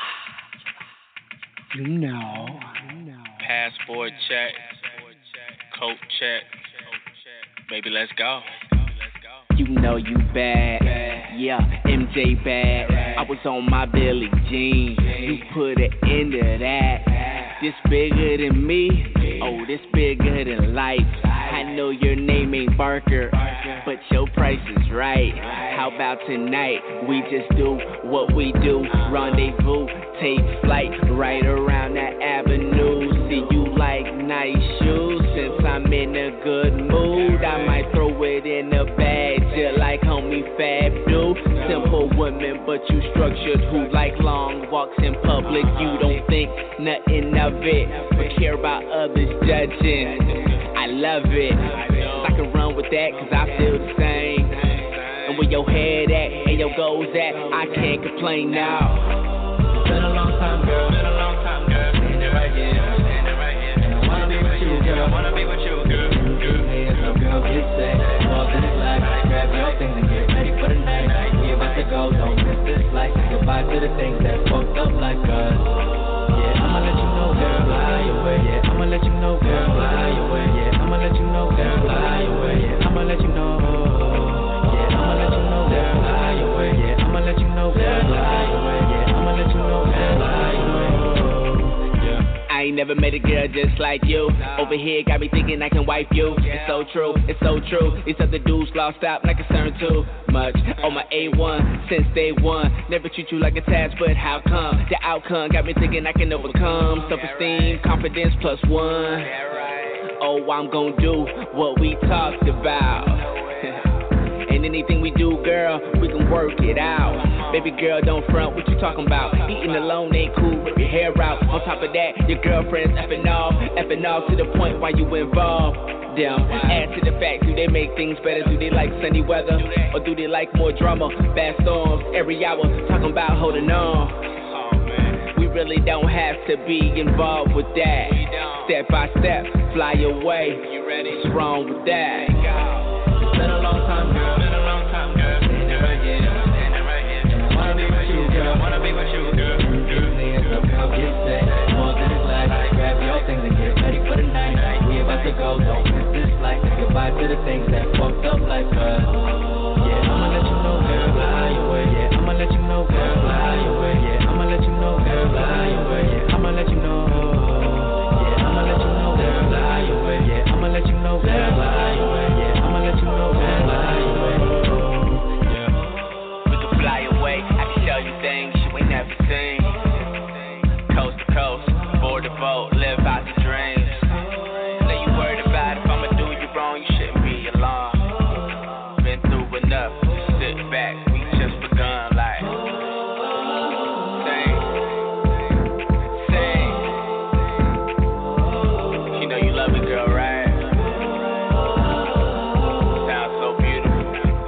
You know. Passport check, coat check. Baby, let's go. You know you bad, yeah, M J bad. I was on my Billie Jean, you put an end to that. This bigger than me, oh, this bigger than life. I know your name ain't Barker, but your price is right. How about tonight, we just do what we do. Rendezvous, take flight right around that avenue. See you like nice shoes, since I'm in a good mood. I might throw it in a bag, just like homie Fab do. Simple women, but you structured, who like long walks in public. You don't think nothing of it, but care about others judging. I love it, I can run with that, cause I feel the same. And where your head at, and your goals at, I can't complain now. Been a long time, girl, been a long to the things that fucked up like us. Yeah, I'ma let you know, girl, fly away. Yeah, I'ma let you know, girl, fly away. Yeah, I'ma let you know, girl, fly away. Yeah, I'ma let you know. Yeah, I'ma let you know, girl, fly away. Yeah, I'ma let you know, girl, fly away. Yeah, I'ma let you know, girl, fly away. I ain't never met a girl just like you. Over here got me thinking I can wipe you. It's so true, it's so true. These other dudes lost out, not concerned too much. On my A one, since day one. Never treat you like a task, but how come? The outcome got me thinking I can overcome. Self-esteem, confidence plus one. Oh, I'm gonna do what we talked about. And anything we do, girl, we can work it out. Baby girl, don't front, what you talking about? Eating alone ain't cool, rip your hair out. On top of that, your girlfriend's effing off, effing off to the point why you involved. Them. Add to the fact, do they make things better? Do they like sunny weather? Or do they like more drama? Bad storms every hour, talking about holding on. We really don't have to be involved with that. Step by step, fly away. What's wrong with that? It's been a long time, girl. Been a long time, girl. Standing right here, standing right here. I wanna be with you, girl. I wanna be with you, girl. Hands up, girl, get set. More than a glass. Grab your things and get ready for the night. We about to go, don't miss this flight. Say goodbye to the things that fucked up like us. Yeah, I'ma let you know, girl, fly away. Yeah, I'ma let you know, girl, fly away. Yeah, I'ma let you know, girl, fly away. Yeah, I'ma let you know. Yeah, I'ma let you know, girl, fly away. Yeah, I'ma let you know, girl, fly away. Yeah, I'ma let you know, girl, fly away. Yeah. We can fly away. I can show you things you ain't never seen. Coast to coast, board to boat, live out the dreams. Know you worried about if I'ma do you wrong, you shouldn't be alarmed. Been through enough, just sit back, we just begun like. Sing, sing. You know you love it, girl, right? Sounds so beautiful.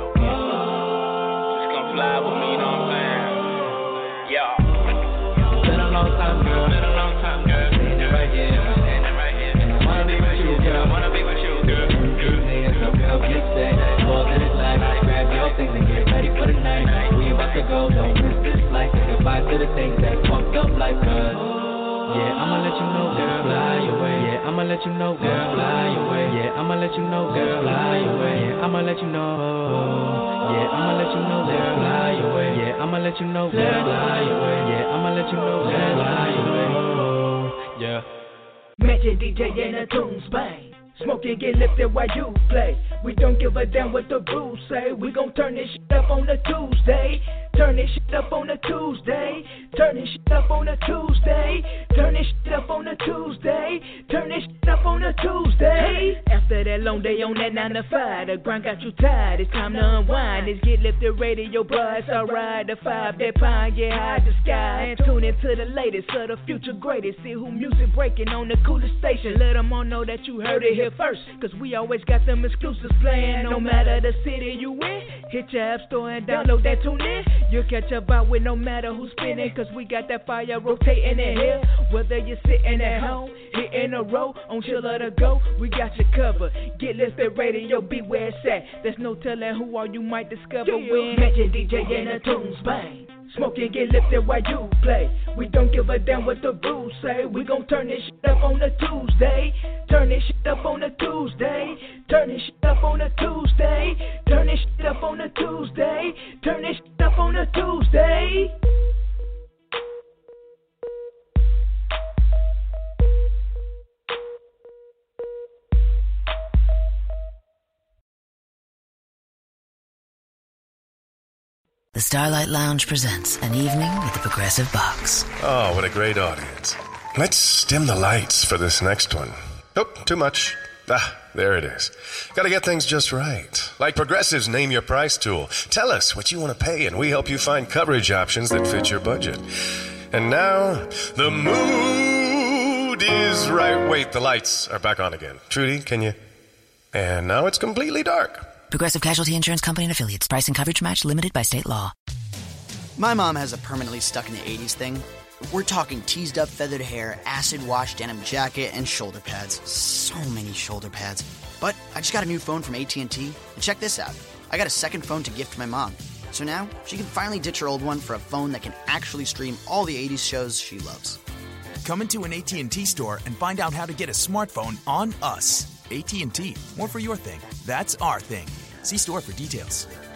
Just come fly with me, you know what I'm saying? Yeah. Been a long time, girl. Been a long time, girl. Standing right here, standing right here. I wanna be with you, girl. I wanna be with you, girl. Hands up, girl, get set. More than a glass. Grab your things and get ready for the night. We about to go, don't miss this flight. Say goodbye to the things that fucked up like us. Yeah, I'ma let you know, girl, fly away. Yeah, I'ma let you know, girl, fly away. Yeah, I'ma let you know, girl, fly away. Yeah, I'ma let you know. Yeah, I'ma let you know, girl, fly away. Yeah, I'ma let you know, girl, fly away. Yeah, I'ma let you know, girl, fly away. Yeah. Magic D J and the tunes bang. Smoking get lifted while you play. We don't give a damn what the rules say. We gon' turn this shit up on a Tuesday. Turn this shit up on a Tuesday. Turn this shit up on a Tuesday. Turn this shit up on a Tuesday. Turn this shit up on a Tuesday. After that long day on that nine to five, the grind got you tired. It's time to unwind. It's Get Lifted Radio buzz. Alright, the five that pine, get high the sky. And tune into the latest of the future greatest. See who music breaking on the coolest station. Let them all know that you heard it here first. Cause we always got them exclusives playing. No matter the city you in, hit your app store and download that tune in. You'll catch a vibe with no matter who's spinning. Cause we got that fire rotating in here. Whether you're sitting at home, hitting a row, on chill or to go, we got you covered. Get Lifted Radio, be where it's at. There's no telling who all you might discover when Magic D J and the tunes bang. Smoking get lifted while you play. We don't give a damn what the rules say. We gon' turn this shit up on a Tuesday. Turn this shit up on a Tuesday. Turn this shit up on a Tuesday. Turn this shit up on a Tuesday. Turn this shit up on a Tuesday. The Starlight Lounge presents An Evening at the Progressive Box. Oh, what a great audience. Let's dim the lights for this next one. Nope, too much. Ah, there it is. Gotta get things just right. Like Progressive's Name Your Price tool. Tell us what you want to pay and we help you find coverage options that fit your budget. And now, the mood is right. Wait, the lights are back on again. Trudy, can you? And now it's completely dark. Progressive Casualty Insurance Company and Affiliates. Price and coverage match limited by state law. My mom has a permanently stuck in the eighties thing. We're talking teased up feathered hair, acid wash denim jacket, and shoulder pads. So many shoulder pads. But I just got a new phone from A T and T, and check this out. I got a second phone to gift my mom. So now she can finally ditch her old one for a phone that can actually stream all the eighties shows she loves. Come into an A T and T store and find out how to get a smartphone on us. A T and T, more for your thing. That's our thing. See store for details.